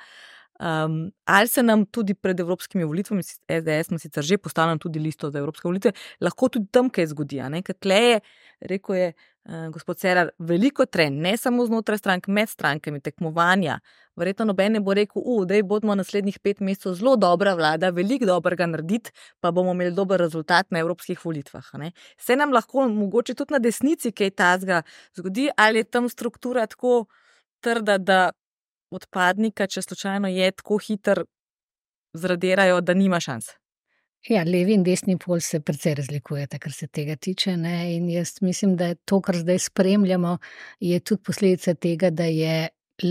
Um, ali se nam tudi pred evropskimi volitvami, es de es smo sicer že postavljali tudi listo za evropske volitve, lahko tudi tam kaj zgodi, ne? Ker tle je, rekel je uh, gospod Cerar, veliko trend, ne samo znotraj strank, med strankami, tekmovanja. Verjetno noben ne bo rekel, uh, da bomo naslednjih pet mesecev zelo dobra vlada, veliko dobrega narediti, pa bomo imeli dober rezultat na evropskih volitvah. Ne? Se nam lahko mogoče tudi na desnici kaj tazga zgodi, ali je tam struktura tako trda, da odpadnika, če slučajno je tako hiter, zradirajo, da nima šans. Ja, levi in desni pol se precej razlikujete, kar se tega tiče, ne? In jaz mislim, da to, kar zdaj spremljamo, je tudi posledica tega, da je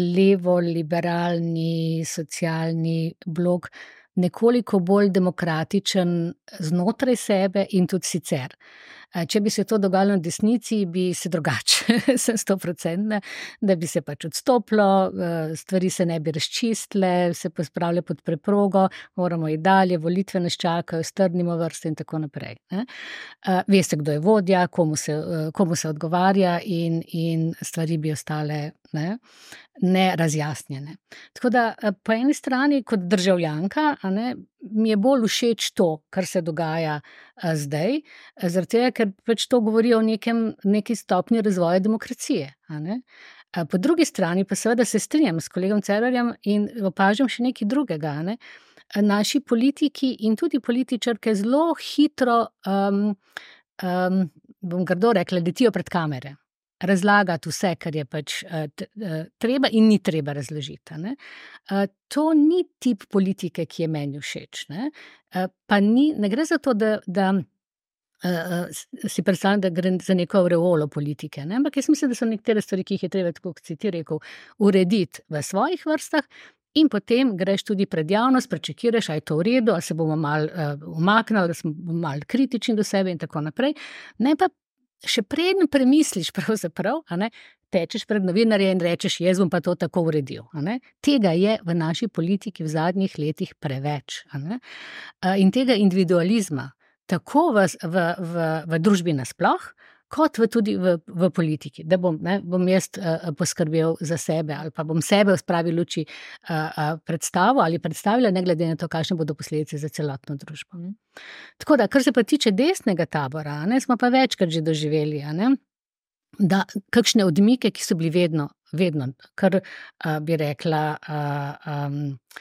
levo-liberalni socialni blok nekoliko bolj demokratičen znotraj sebe in tudi sicer. Če bi se to dogajalo na desnici, bi se drugače, sem sto procentna, da bi se pač odstopilo, stvari se ne bi razčistile, se pospravlja pod preprogo, moramo i dalje, volitve nas čakajo, strnimo vrste in tako naprej. Ne? Veste, kdo je vodja, komu se, komu se odgovarja in, in stvari bi ostale ne, ne razjasnjene. Tako da po eni strani kot državljanka, a ne, mi je bolj všeč to, kar se dogaja a, zdaj, zaradi tega, ker pač to govori o nekem, neki stopnji razvoja demokracije. A ne? A po drugi strani pa seveda se strinjam s kolegom Cerarjem in opažam še nekaj drugega. Ne? Naši politiki in tudi političarke zelo hitro, um, um, bom grdo rekla, letijo pred kamere. Razlagati vse, kar je pač uh, t, uh, treba in ni treba razložiti. Ne? Uh, to ni tip politike, ki je meni všeč. Ne? Uh, pa ni, ne gre za to, da, da uh, si predstavljam, da gre za neko aureolo politike. Ne? Ampak jaz mislim, da so nekatere stvari, ki jih je treba, tako kot si ti rekel, urediti v svojih vrstah in potem greš tudi pred javnost, prečekiraš, a je to v redu, ali se bomo malo uh, umaknili, da smo malo kritični do sebe in tako naprej. Ne pa še predno premisliš pravzaprav, a ne, tečeš pred novinarje in rečeš, jaz bom pa to tako uredil. A ne. Tega je v naši politiki v zadnjih letih preveč. A ne. In tega individualizma, tako v, v, v, v družbi nasploh, kot v, tudi v, v politiki, da bom, ne, bom jaz uh, poskrbel za sebe ali pa bom sebe v spravi luči uh, uh, predstavo ali predstavila, ne glede na to, kakšne bodo posledice za celotno družbo. Mm. Tako da, kar se pa tiče desnega tabora, ne, smo pa večkrat že doživeli, a ne, da kakšne odmike, ki so bili vedno, vedno, kar uh, bi rekla, uh, um,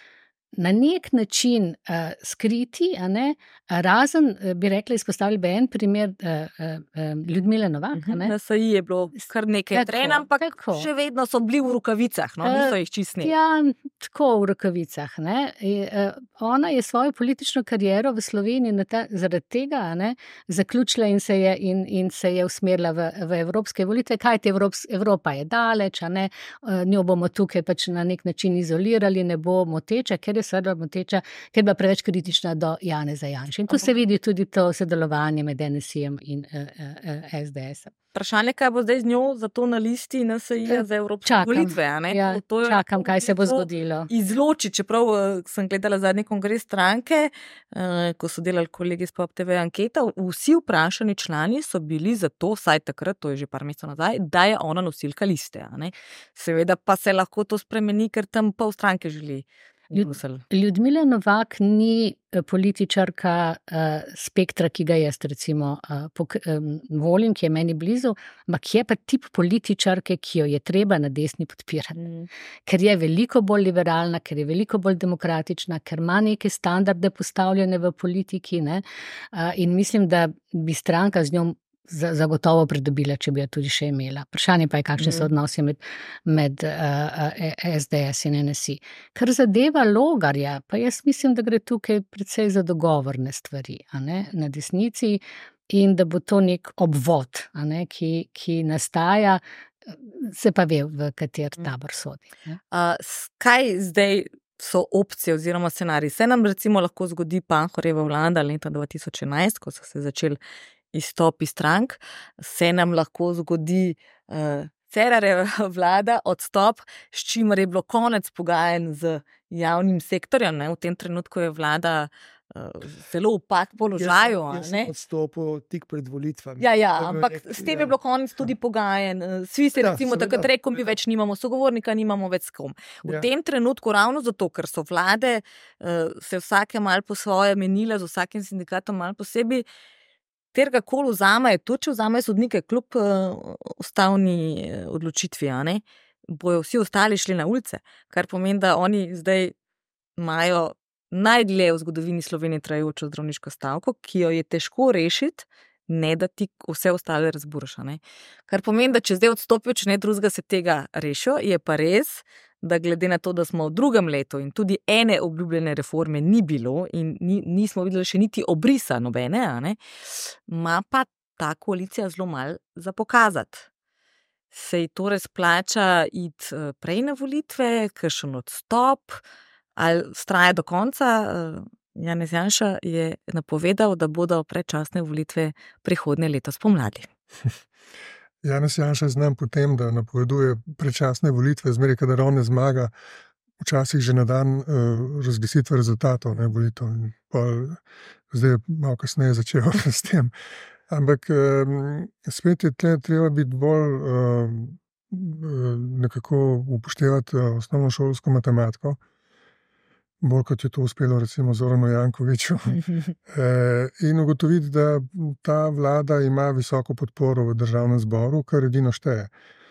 na nek način uh, skriti, a ne, razen, uh, bi rekla, izpostavili bi en primer uh, uh, Ljudmile Novak. Na N S I je bilo kar nekaj trenj, ampak tako. Še vedno so bili v rokavicah, no, niso jih čistni. Ja, tako v rokavicah. Ne. I, uh, ona je svojo politično kariero v Sloveniji na ta, zaradi tega ne, zaključila in se je, in, in se je usmerila v, v evropske volitve. Kaj te Evrops, Evropa je daleč, a ne, uh, njo bomo tukaj pač na nek način izolirali, ne bo moteča, ker je seveda moteča, ker je bila preveč kritična do Janeza Janše. In tu se vidi tudi to sodelovanje med N S I-jem in uh, uh, S D S-em. Vprašanje, kaj bo zdaj z njo za to na listi N S I-ja za evropske čakam, volitve. A ne? Ja, to je, čakam, kaj se bo zgodilo. Izloči, čeprav uh, sem gledala zadnji kongres stranke, uh, ko so delali kolegi s Pop T V anketa, vsi vprašani člani so bili za to, saj takrat, to je že par mesecev nazaj, da je ona nosilka liste. A ne? Seveda pa se lahko to spremeni, ker tam pol stranke želi. Ljudmila Novak ni političarka uh, spektra, ki ga jaz recimo uh, pok, um, volim, ki je meni blizu, ampak je pa tip političarke, ki jo je treba na desni podpirati. Mm. Ker je veliko bolj liberalna, ker je veliko bolj demokratična, ker ima neke standarde postavljene v politiki, ne? Uh, in mislim, da bi stranka z njom zagotovo pridobila, če bi jo tudi še imela. Vprašanje pa je, kakšne so odnosi med, med uh, S D S in N S I. Kar zadeva Logarja, pa jaz mislim, da gre tukaj predvsej za dogovorne stvari, a ne, na desnici, in da bo to nek obvod, a ne, ki, ki nastaja, se pa ve, v kater tabor sodi. Uh, kaj zdaj so opcije oziroma scenariji? Se nam recimo lahko zgodi Pahorjeva vlada leta dva tisoč enajst, ko so se začeli izstopi strank, se nam lahko zgodi uh, Cerarjeva vlada, odstop, s čimer je bilo konec pogajanj z javnim sektorjem. Ne? V tem trenutku je vlada uh, zelo v pak položaju. Jaz, jaz sem odstopil tik pred volitvami. Ja, ja, ampak s tem je bilo konec tudi pogajanj. Svi se Ja, recimo seveda. takrat rekel, mi več nimamo sogovornika, nimamo več s kom. V Ja. tem trenutku ravno zato, ker so vlade uh, se vsake malo po svoje menile, z vsakim sindikatom malo posebej, katerega koli vzamejo, tudi če vzamejo sodnike kljub uh, ustavni uh, odločitvi, a ne, bojo vsi ostali šli na ulice, kar pomeni, da oni zdaj imajo najdlje v zgodovini Slovenije trajajočo zdravniško stavko, ki jo je težko rešiti, ne da ti vse ostale razburša. Ne. Kar pomeni, da če zdaj odstopijo, če ne drugega se tega rešijo, je pa res, da glede na to, da smo v drugem letu in tudi ene obljubljene reforme ni bilo in ni, nismo videli še niti obrisa nobene, a ne, ima pa ta koalicija zelo malo za pokazati. Se ji torej splača iti prej na volitve, kakšen odstop, ali vztraja do konca? Janez Janša je napovedal, da bodo predčasne volitve prihodnje leto spomladi. Janez Janša znam po tem, da napoveduje predčasne volitve, zmeraj, kadar on ne zmaga, včasih že na dan uh, razglasitve rezultatov, ne, volitev. Pa zdaj je malo kasneje začel s tem. Ampak um, spet je tle treba biti bolj um, nekako upoštevati uh, osnovno šolsko matematiko, bolj kot je to uspelo recimo Zoranu Jankoviću. e, in ugotoviti, da ta vlada ima visoko podporo v državnem zboru, kar edino šteje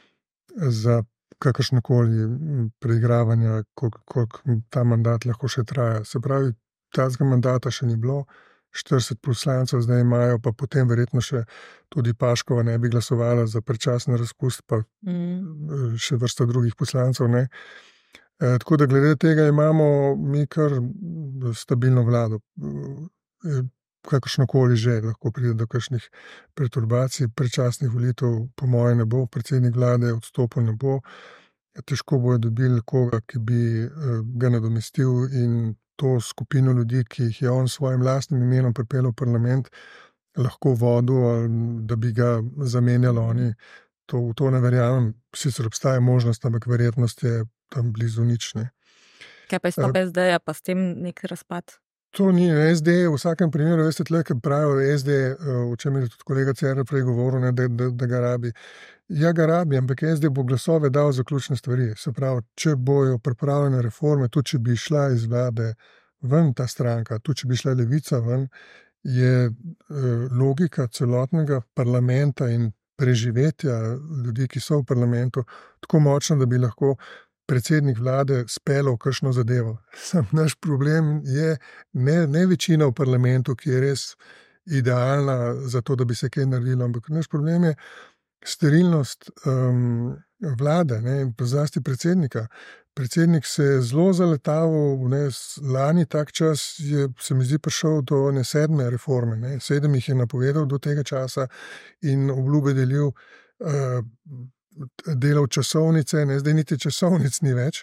za kakršnekoli preigravanja, koliko, koliko ta mandat lahko še traja. Se pravi, tazga mandata še ni bilo, štirideset poslancev zdaj imajo, pa potem verjetno še tudi Paškova ne bi glasovala za predčasni razpust, pa mm. še vrsta drugih poslancev ne. E, tako da glede tega imamo mi kar stabilno vlado. E, kakršnokoli že, lahko pride do kakšnih perturbacij, predčasnih volitev po moje ne bo, predsednik vlade odstopil ne bo. Težko bojo dobili koga, ki bi ga nadomestil, in to skupino ljudi, ki jih je on s svojim lastnim imenom pripeljal v parlament, lahko vodil, da bi ga zamenjali oni. To, v to ne verjamem. Sicer obstaja možnost, ampak verjetnost je tam blizu nič. Ne. Kaj pa je stop S D-ja, pa s tem nek razpad? To ni S D, v vsakem primeru, veste, tle, ki pravijo S D, o čem je tudi kolega Cerar prej govoril, ne, da, da, da ga rabi. Ja, ga rabi, ampak S D bo glasove dal za ključne stvari. Se pravi, če bojo pripravljene reforme, tudi če bi šla iz vlade ven ta stranka, tudi če bi šla Levica ven, je eh, logika celotnega parlamenta in preživetja ljudi, ki so v parlamentu, tako močna, da bi lahko predsednik vlade speljal kakšno zadevo. Sam naš problem je ne, ne večina v parlamentu, ki je res idealna za to, da bi se kaj naredilo, ampak naš problem je sterilnost um, vlade, ne, in pa zlasti predsednika. Predsednik se je zelo zaletaval, ne, lani tak čas je, se mi zdi, prišel do ne sedme reforme, ne, sedem jih je napovedal do tega časa in obljube delil, uh, delal časovnice, ne, zdaj niti časovnic ni več.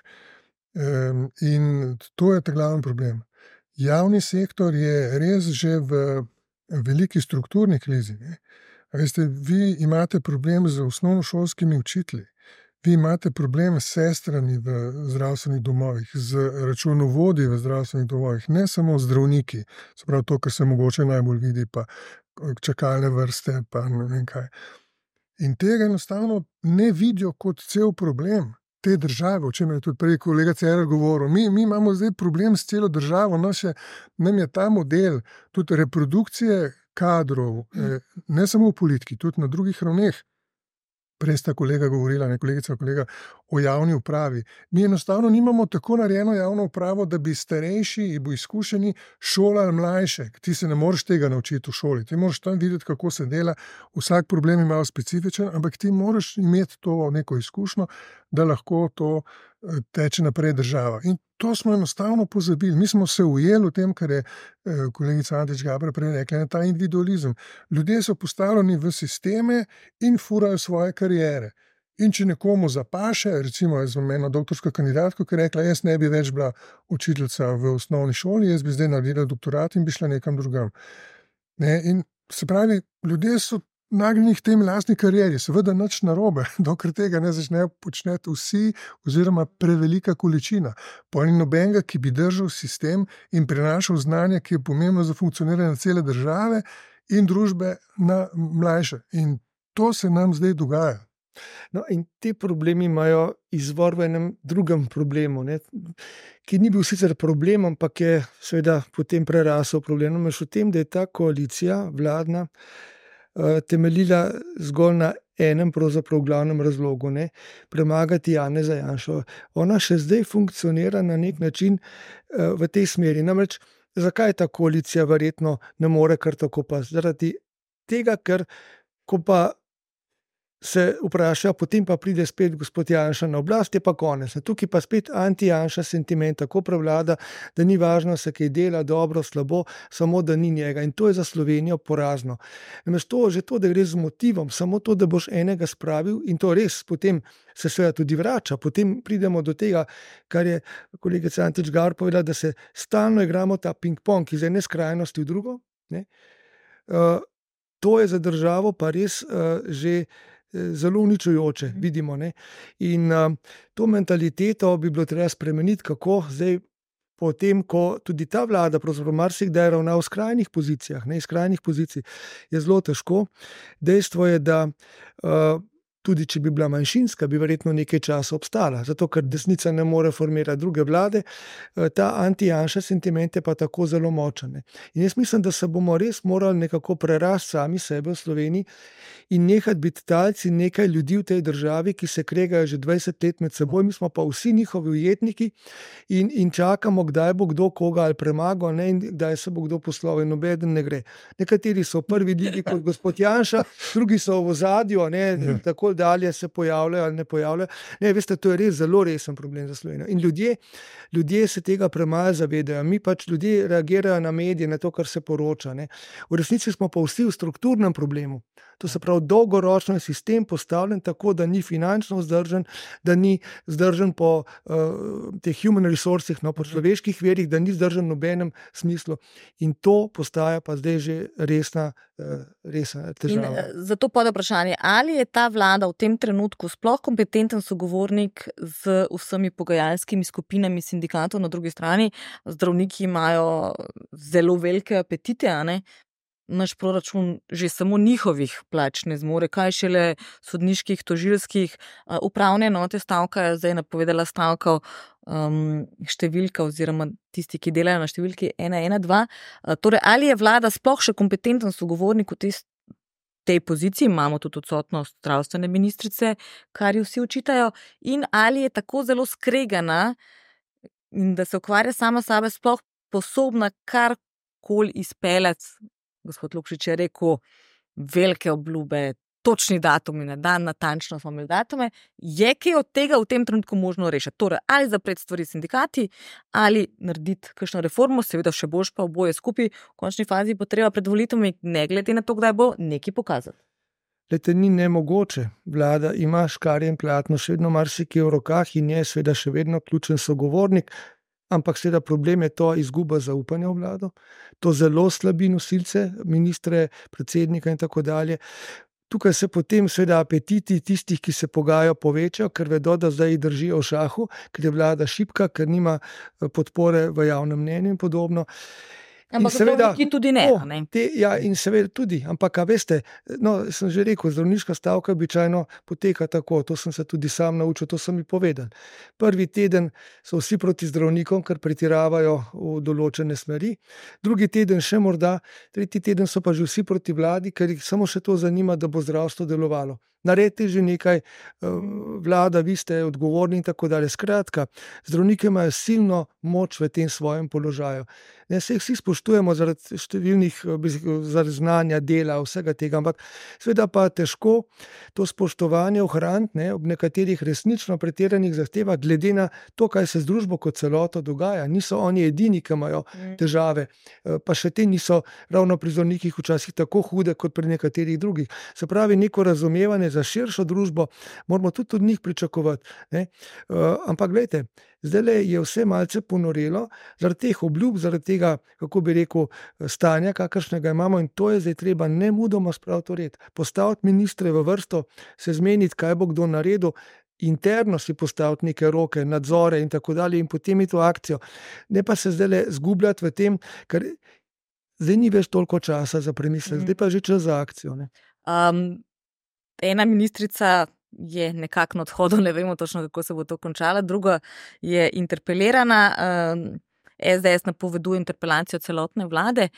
Um, in to je ta glavni problem. Javni sektor je res že v veliki strukturni krizi. Ne. Veste, vi imate problem z osnovnošolskimi učitelji, vi imate problem s sestrami v zdravstvenih domovih, z računovodji v zdravstvenih domovih, ne samo zdravniki, se pravi to, kar se mogoče najbolj vidi, pa čakalne vrste, pa ne vem kaj. In tega enostavno ne vidijo kot cel problem te države, o čem je tudi prej kolega Cerar govoril. Mi, mi imamo zdaj problem s celo državo, no še, nam je ta model tudi reprodukcije kadrov, ne samo v politiki, tudi na drugih ravneh. Prej sta kolega govorila, ne kolegica, kolega, o javni upravi. Mi enostavno nimamo tako narejeno javno upravo, da bi starejši in bo izkušeni šolali mlajše. Ti se ne moreš tega naučiti v šoli, ti moraš tam videti, kako se dela. Vsak problem je malo specifičen, ampak ti moraš imeti to neko izkušnjo, da lahko to teče naprej država. In to smo enostavno pozabili. Mi smo se ujeli v tem, kar je kolegica Antič Gaber prej rekla, ta individualizem. Ljudje so postavljeni v sisteme in furajo svoje kariere. In če nekomu zapaše, recimo jaz imam eno doktorsko kandidatko, ki je rekla, jaz ne bi več bila učiteljica v osnovni šoli, jaz bi zdaj naredila doktorat in bi šla nekam drugam. Ne? In se pravi, ljudje so nagnjeni k tem lastni karieri, seveda nič narobe, dokler tega ne začnejo početi vsi oziroma prevelika količina. Pa ni nobenega, ki bi držal sistem in prenašal znanje, ki je pomembno za funkcioniranje cele države in družbe na mlajše. In to se nam zdaj dogaja. No, in ti problemi imajo izvor v enem drugem problemu, ne, ki ni bil sicer problem, ampak je seveda potem prerasel problem. Namreč v tem, da je ta koalicija vladna temeljila zgolj na enem pravzaprav glavnem razlogu, ne, premagati Janeza Janšo. Ona še zdaj funkcionira na nek način v tej smeri. Namreč, zakaj ta koalicija verjetno ne more kar tako pa? Zaradi tega, ker ko pa se vpraša, potem pa pride spet gospod Janša na oblast, je pa konec. Tukaj pa spet anti-Janša sentiment tako prevlada, da ni važno, se kaj dela dobro, slabo, samo da ni njega. In to je za Slovenijo porazno. Namreč to, že to, da gre z motivom, samo to, da boš enega spravil in to res potem se seveda tudi vrača. Potem pridemo do tega, kar je kolegica Antič Gaber povedala, da se stalno igramo ta ping-pong iz ene skrajnosti v drugo. Ne? Uh, to je za državo pa res uh, že zelo uničujoče, vidimo. Ne? In uh, to mentaliteto bi bilo treba spremeniti, kako zdaj potem, ko tudi ta vlada pravzaprav marsikdaj ravna v skrajnih pozicijah, ne, iz skrajnih pozicij, je zelo težko. Dejstvo je, da uh, tudi če bi bila manjšinska, bi verjetno nekaj časa obstala, zato ker desnica ne more formirati druge vlade, ta anti-Janša sentiment je pa tako zelo močan. In jaz mislim, da se bomo res morali nekako prerasti sami sebe v Sloveniji in nehati biti talci nekaj ljudi v tej državi, ki se kregajo že dvajset let med seboj, mi smo pa vsi njihovi ujetniki in, in čakamo, kdaj bo kdo koga ali premagal, ne, in kdaj se bo kdo poslovil, in nobeden ne gre. Nekateri so prvi ligi kot gospod Janša, drugi so v ozadju, ne, ja. Tako dalje se pojavljajo ali ne pojavljajo. Ne, veste, to je res zelo resen problem za Slovenijo. In ljudje, ljudje se tega premalo zavedajo. Mi pač ljudje reagirajo na medije, na to, kar se poroča. Ne. V resnici smo pa vsi v strukturnem problemu. To se pravi, dolgoročno je sistem postavljen tako, da ni finančno vzdržen, da ni vzdržen po uh, teh human resourcih, no, po človeških verjih, da ni vzdržen v nobenem smislu. In to postaja pa zdaj že resna, uh, resna težava. In zato pod vprašanje, ali je ta vlada v tem trenutku sploh kompetenten sogovornik z vsemi pogajalskimi skupinami sindikatov na drugi strani? Zdravniki imajo zelo velike apetite, a ne? Naš proračun že samo njihovih plač ne zmore, kaj šele sodniških, tožilskih, upravne enote stavkajo, zdaj je napovedala stavka um, številka oziroma tisti, ki delajo na številki ena ena dva. Torej, ali je vlada sploh še kompetenten sogovornik v tej tej poziciji, imamo tudi odsotnost zdravstvene ministrice, kar ji vsi očitajo, in ali je tako zelo skregana in da se ukvarja sama sebe sploh sposobna karkoli izpeljati. Gospod Lukšič je rekel, velike obljube, točni datumi na dan, natančno smo imeli datume, je kaj od tega v tem trenutku možno rešiti. Torej, ali zapreti stvari sindikati, ali narediti kakšno reformo, seveda še boš pa oboje skupaj, v končni fazi bo treba pred volitvami, ne glede na to, kdaj bo nekaj pokazati. Lete, ni nemogoče. Vlada ima škarje in platno, še vedno marsikaj v rokah in je seveda še vedno ključen sogovornik, ampak seveda problem je to izguba zaupanja v vlado. To zelo slabi nosilce, ministre, predsednika in tako dalje. Tukaj se potem seveda apetiti tistih, ki se pogajajo, povečajo, ker vedo, da zdaj držijo v šahu, ker je vlada šibka, ker nima podpore v javnem mnenju in podobno. Ampak zdravniki tudi ne. O, ne? Te, ja, in seveda tudi, ampak a veste, no, sem že rekel, zdravniška stavka običajno poteka tako, to sem se tudi sam naučil, to so mi povedali. Prvi teden so vsi proti zdravnikom, ker pretiravajo v določene smeri, drugi teden še morda, tretji teden so pa že vsi proti vladi, ker jih samo še to zanima, da bo zdravstvo delovalo. Naredite že nekaj, vlada, vi ste odgovorni in tako dalje. Skratka, zdravniki imajo silno moč v tem svojem položaju. Ne, se jih vsi spoštujemo zaradi številnih, zaradi znanja, dela, vsega tega, ampak seveda pa težko to spoštovanje ohraniti, ne, ob nekaterih resnično pretiranih zahtevah, glede na to, kaj se z družbo kot celoto dogaja. Niso oni edini, ki imajo težave, pa še te niso ravno pri zdravnikih včasih tako hude kot pri nekaterih drugih. Se pravi, neko razumevanje za širšo družbo moramo tudi od njih pričakovati. Ne? Uh, ampak gledajte, zdaj je vse malce ponorelo zaradi teh obljub, zaradi tega, kako bi rekel, stanja, kakršnega imamo, in to je zdaj treba nemudoma spraviti v red. Postaviti ministre v vrsto, se zmeniti, kaj bo kdo naredil, interno si postaviti neke roke, nadzore in tako dalje in potem iti v akcijo. Ne pa se zdaj zgubljati v tem, ker zdaj ni več toliko časa za premislek, zdaj pa je že čas za akcijo. Ne? Um, ena ministrica je nekako na odhodu, ne vemo točno, kako se bo to končalo, druga je interpelirana, um, es de es napoveduje interpelacijo celotne vlade,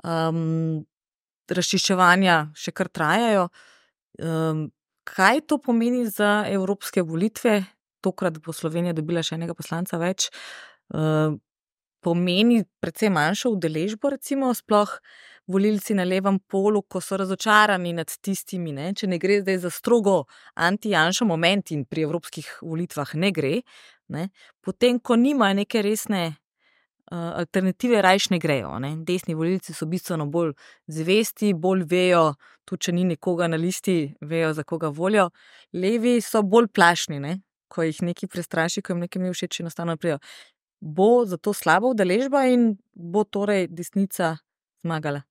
um, razčiščevanja še kar trajajo. Um, kaj to pomeni za evropske volitve? Tokrat bo Slovenija dobila še enega poslanca več. Um, pomeni predvsem manjšo udeležbo, recimo, sploh volilci na levem polu, ko so razočarani nad tistimi, ne? Če ne gre zdaj za strogo anti-Janša moment in pri evropskih volitvah ne gre, ne? Potem, ko nimajo neke resne uh, alternative, rajš ne grejo. Ne? Desni volilci so bistveno bolj zvesti, bolj vejo, tudi če ni nekoga na listi, vejo, za koga volijo. Levi so bolj plašni, ne? Ko jih neki prestraši, ko jim nekaj ni všeč, enostavno prijo. Bo zato slaba udeležba in bo torej desnica zmagala?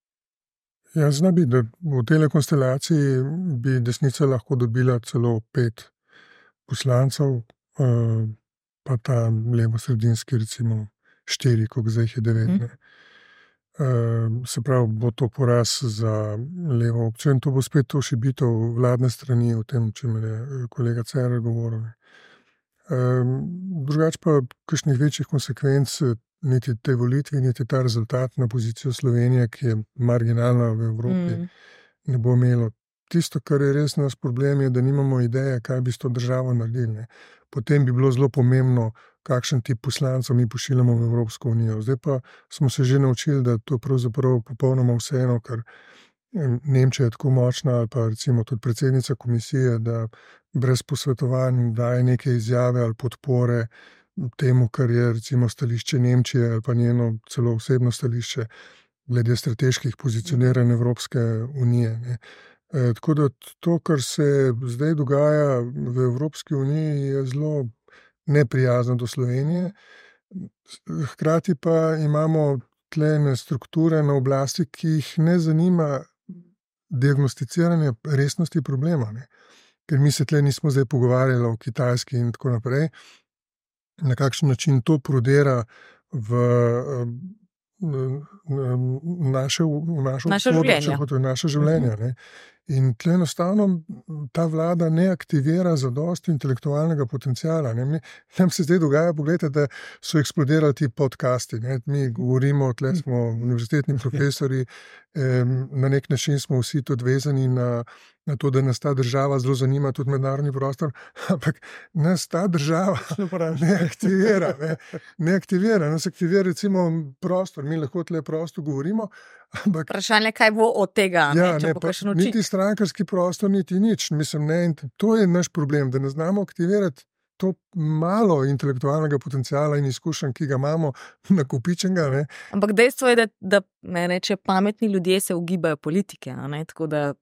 Ja, zna biti, da v tej konstelaciji bi desnica lahko dobila celo pet poslancev, pa ta levo-sredinski recimo štiri, koliko zdaj jih je devet. Hmm. Se pravi, bo to poraz za levo opcijo in to bo spet to šibitev vladne strani v tem, če me je kolega Cerar govoril. Drugače pa kakšnih večjih konsekvenc niti te volitve, niti ta rezultat na pozicijo Slovenije, ki je marginalna v Evropi, mm. ne bo imelo. Tisto, kar je res naš problem, je, da nimamo ideje, kaj bi s to državo naredili. Potem bi bilo zelo pomembno, kakšen tip poslancev mi pošiljamo v Evropsko unijo. Zdaj pa smo se že naučili, da to pravzaprav popolnoma vseeno, ker Nemčija je tako močna, ali pa recimo tudi predsednica komisije, da brez posvetovanj daje neke izjave ali podpore temu, kar je recimo stališče Nemčije ali pa njeno celo osebno stališče glede strateških pozicioniranj Evropske unije. Ne. E, tako da to, kar se zdaj dogaja v Evropski uniji, je zelo neprijazno do Slovenije. Hkrati pa imamo tlene strukture na oblasti, ki jih ne zanima diagnosticiranje resnosti problema. Ne. Ker mi se tle nismo zdaj pogovarjali o Kitajski in tako naprej, na kakšen način to prodera v naše, v našo naše življenje. Če hoče, v naše življenje. Ne. In tle enostavno ta vlada ne aktivira zadosti intelektualnega potenciala. Ne. Mi, nam se zdaj dogaja, pogledajte, da so eksplodirali ti podcasti. Ne. Mi govorimo, tle smo univerzitetni profesori, eh, na nek način smo vsi tudi vezani na, na to, da nas ta država zelo zanima, tudi mednarodni prostor, ampak nas ta država ne aktivira. Ne, ne aktivira, nas aktivira recimo prostor, mi lahko tle prosto govorimo, ampak vprašanje, kaj bo od tega, ja, ne, če ne, bo pa, kakšen učitelj. niti strankarski prostor, niti nič. Mislim, ne, in to je naš problem, da ne znamo aktivirati to malo intelektualnega potenciala in izkušenj, ki ga imamo nakopičenega. Ne. Ampak dejstvo je, da, da ne reče, pametni ljudje se ugibajo politike, a ne, tako da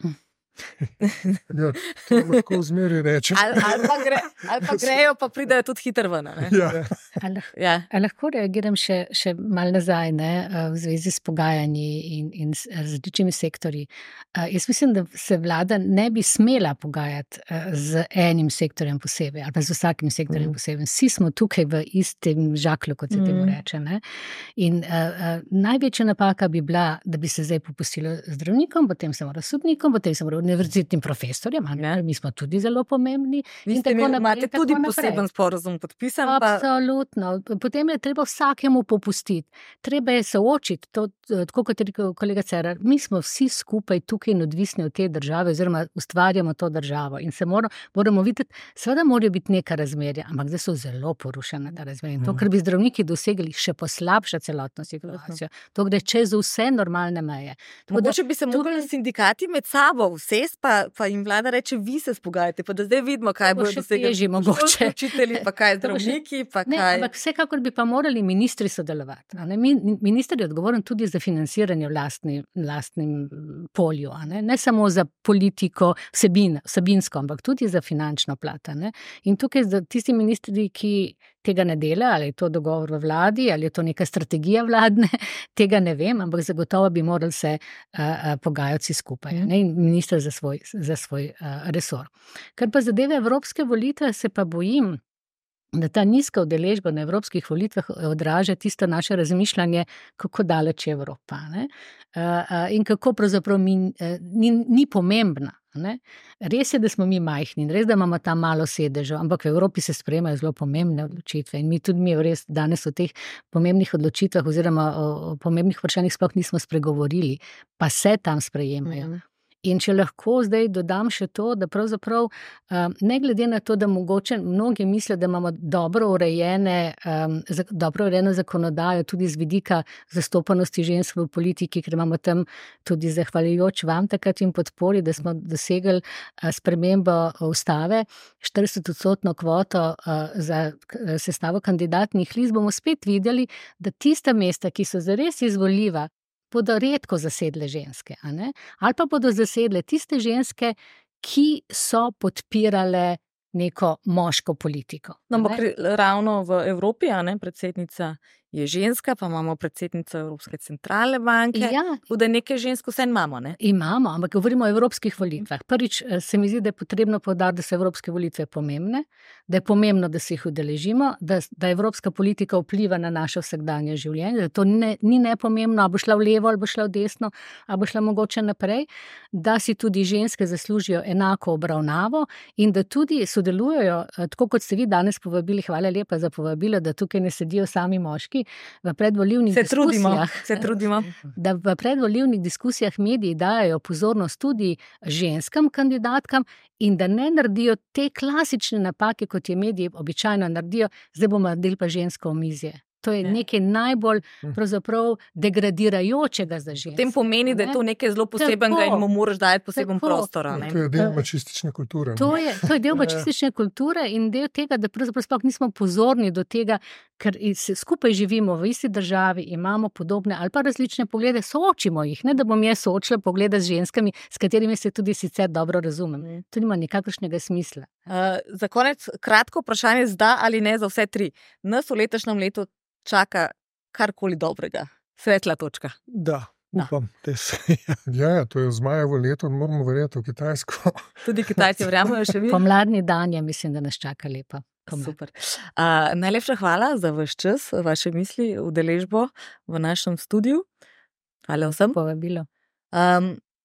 Ja, to lahko zmeri rečem. ali, ali, pa gre, ali pa grejo, pa pridejo tudi hitro ven. a ne. Ja. Ali, Ja. ali lahko reagiram še, še malo nazaj, ne, v zvezi s pogajanji in, in s različnimi sektorji. Jaz mislim, da se vlada ne bi smela pogajati z enim sektorjem posebej ali pa z vsakim sektorjem Mm. posebej. Vsi smo tukaj v istem žaklju, kot se temu Mm. reče. Ne. In uh, uh, največja napaka bi bila, da bi se zdaj popustilo zdravnikom, potem se mora sodnikom, potem se mora univerzitetnim profesorjem, a ne, Ja. mi smo tudi zelo pomembni. Vi in ste tako imeli, naprej, imate tako tudi naprej. poseben sporazum podpisan. Pa, Absolutno. Potem je treba vsakemu popustiti. Treba je soočiti, to, tako kot je rekel kolega Cerar, mi smo vsi skupaj tukaj in odvisni od te države, oziroma ustvarjamo to državo. In se moramo, moramo videti, seveda morajo biti neka razmerja, ampak zdaj so zelo porušena ta razmerja. In to, kar bi zdravniki dosegli, še poslabša celotno situacijo. To gre čez vse normalne meje. Tako da- mogoče bi se tukaj- mogli sindikati med sabo vsest, pa, pa jim vlada reče, vi se spogajate, pa da zdaj vidimo, kaj To bo bodo še dosegli težje mogoče. šolski učitelji, pa kaj To bo še- zdravniki, pa Ne, kaj. ampak vsekakor bi pa morali ministri sodelovati. a Ne? Mi- Minister je odgovoren tudi za financiranje v lastni, lastnem mm, polju. a Ne? ne samo za politiko, vsebin, vsebinsko, ampak tudi za finančno plat. a Ne? In tukaj za tisti ministri, ki tega ne dela, ali je to dogovor v vladi, ali je to neka strategija vladne, tega ne vem, ampak zagotovo bi morali se uh, uh, pogajati vsi skupaj. a Ne? In minister za svoj, za svoj uh, resor. Kar pa zadeve evropske volitve, se pa bojim, da ta nizka udeležba na evropskih volitvah odraža tisto naše razmišljanje, kako daleč je Evropa, ne? Uh, uh, in kako pravzaprav mi, uh, ni, ni pomembna. Ne? Res je, da smo mi majhni in res, da imamo tam malo sedežev, ampak v Evropi se sprejemajo zelo pomembne odločitve in mi tudi mi res danes o teh pomembnih odločitvah oziroma o, o pomembnih vprašanjih sploh nismo spregovorili, pa se tam sprejemajo. Mhm. In če lahko zdaj dodam še to, da pravzaprav um, ne glede na to, da mogoče mnogi mislijo, da imamo dobro urejene, um, zak, dobro urejeno zakonodajo tudi z vidika zastopanosti žensk v politiki, ker imamo tam tudi zahvaljujoč vam takrat in podpori, da smo dosegli uh, spremembo ustave, štiridesetodstotno kvoto uh, za uh, sestavo kandidatnih list, bomo spet videli, da tista mesta, ki so zares izvoljiva, bodo redko zasedle ženske, a ne? Ali pa bodo zasedle tiste ženske, ki so podpirale neko moško politiko. No, ampak ravno v Evropi, a ne, predsednica je ženska, pa imamo predsednico Evropske centralne banke. Ja, Da nekaj žensk vse imamo, ne? imamo, ampak govorimo o evropskih volitvah. Prvič se mi zdi, da je potrebno poudariti, da so evropske volitve pomembne, da je pomembno, da se jih udeležimo, da, da evropska politika vpliva na naše vsakdanje življenje, da to ne, ni nepomembno, ali bo šla v levo, ali bo šla v desno, ali bo šla mogoče naprej, da si tudi ženske zaslužijo enako obravnavo in da tudi sodelujejo, tako kot ste vi danes povabili, hvala lepa za povabilo, da tukaj ne sedijo sami moški, v predvolilnih Se trudimo, diskusijah. se trudimo. Da v predvolilnih diskusijah mediji dajo pozornost tudi ženskam kandidatkam in da ne naredijo te klasične napake, kot je mediji običajno naredijo, zdaj bomo naredili pa žensko omizje. To je Ja. nekaj najbolj pravzaprav degradirajočega za ženske. Tem pomeni, da je to nekaj zelo posebenega in mu moraš dati poseben Tako. prostor. a ne. To je del mačistične kulture. ne. To je, to je del mačistične kulture in del tega, da pravzaprav sploh nismo pozorni do tega, ker se skupaj živimo v isti državi, imamo podobne ali pa različne poglede, soočimo jih, ne da bom jaz soočila poglede z ženskami, s katerimi se tudi sicer dobro razumem. To nima nikakršnega smisla. Uh, za konec kratko vprašanje, zda ali ne za vse tri. Nas v letošnjem letu čaka karkoli dobrega, svetla točka. Da, Da. upam, da se. Ja, ja, to je zmajevo leto, moramo verjeti v Kitajsko. Tudi Kitajci verjamejo še vi. Pomladni dan je, mislim, da nas čaka lepa. pomlad. Super. Uh, najlepša hvala za vaš čas, vaše misli, udeležbo v našem studiu. Hvala vsem. Povabilo. Um,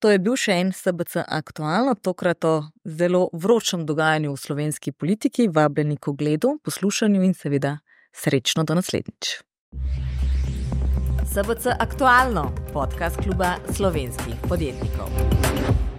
to je bil še en S B C Aktualno, tokrat o zelo vročem dogajanju v slovenski politiki. Vabljeni k ogledu, poslušanju in seveda srečno do naslednjič. S B C Aktualno, podcast kluba slovenskih podjetnikov.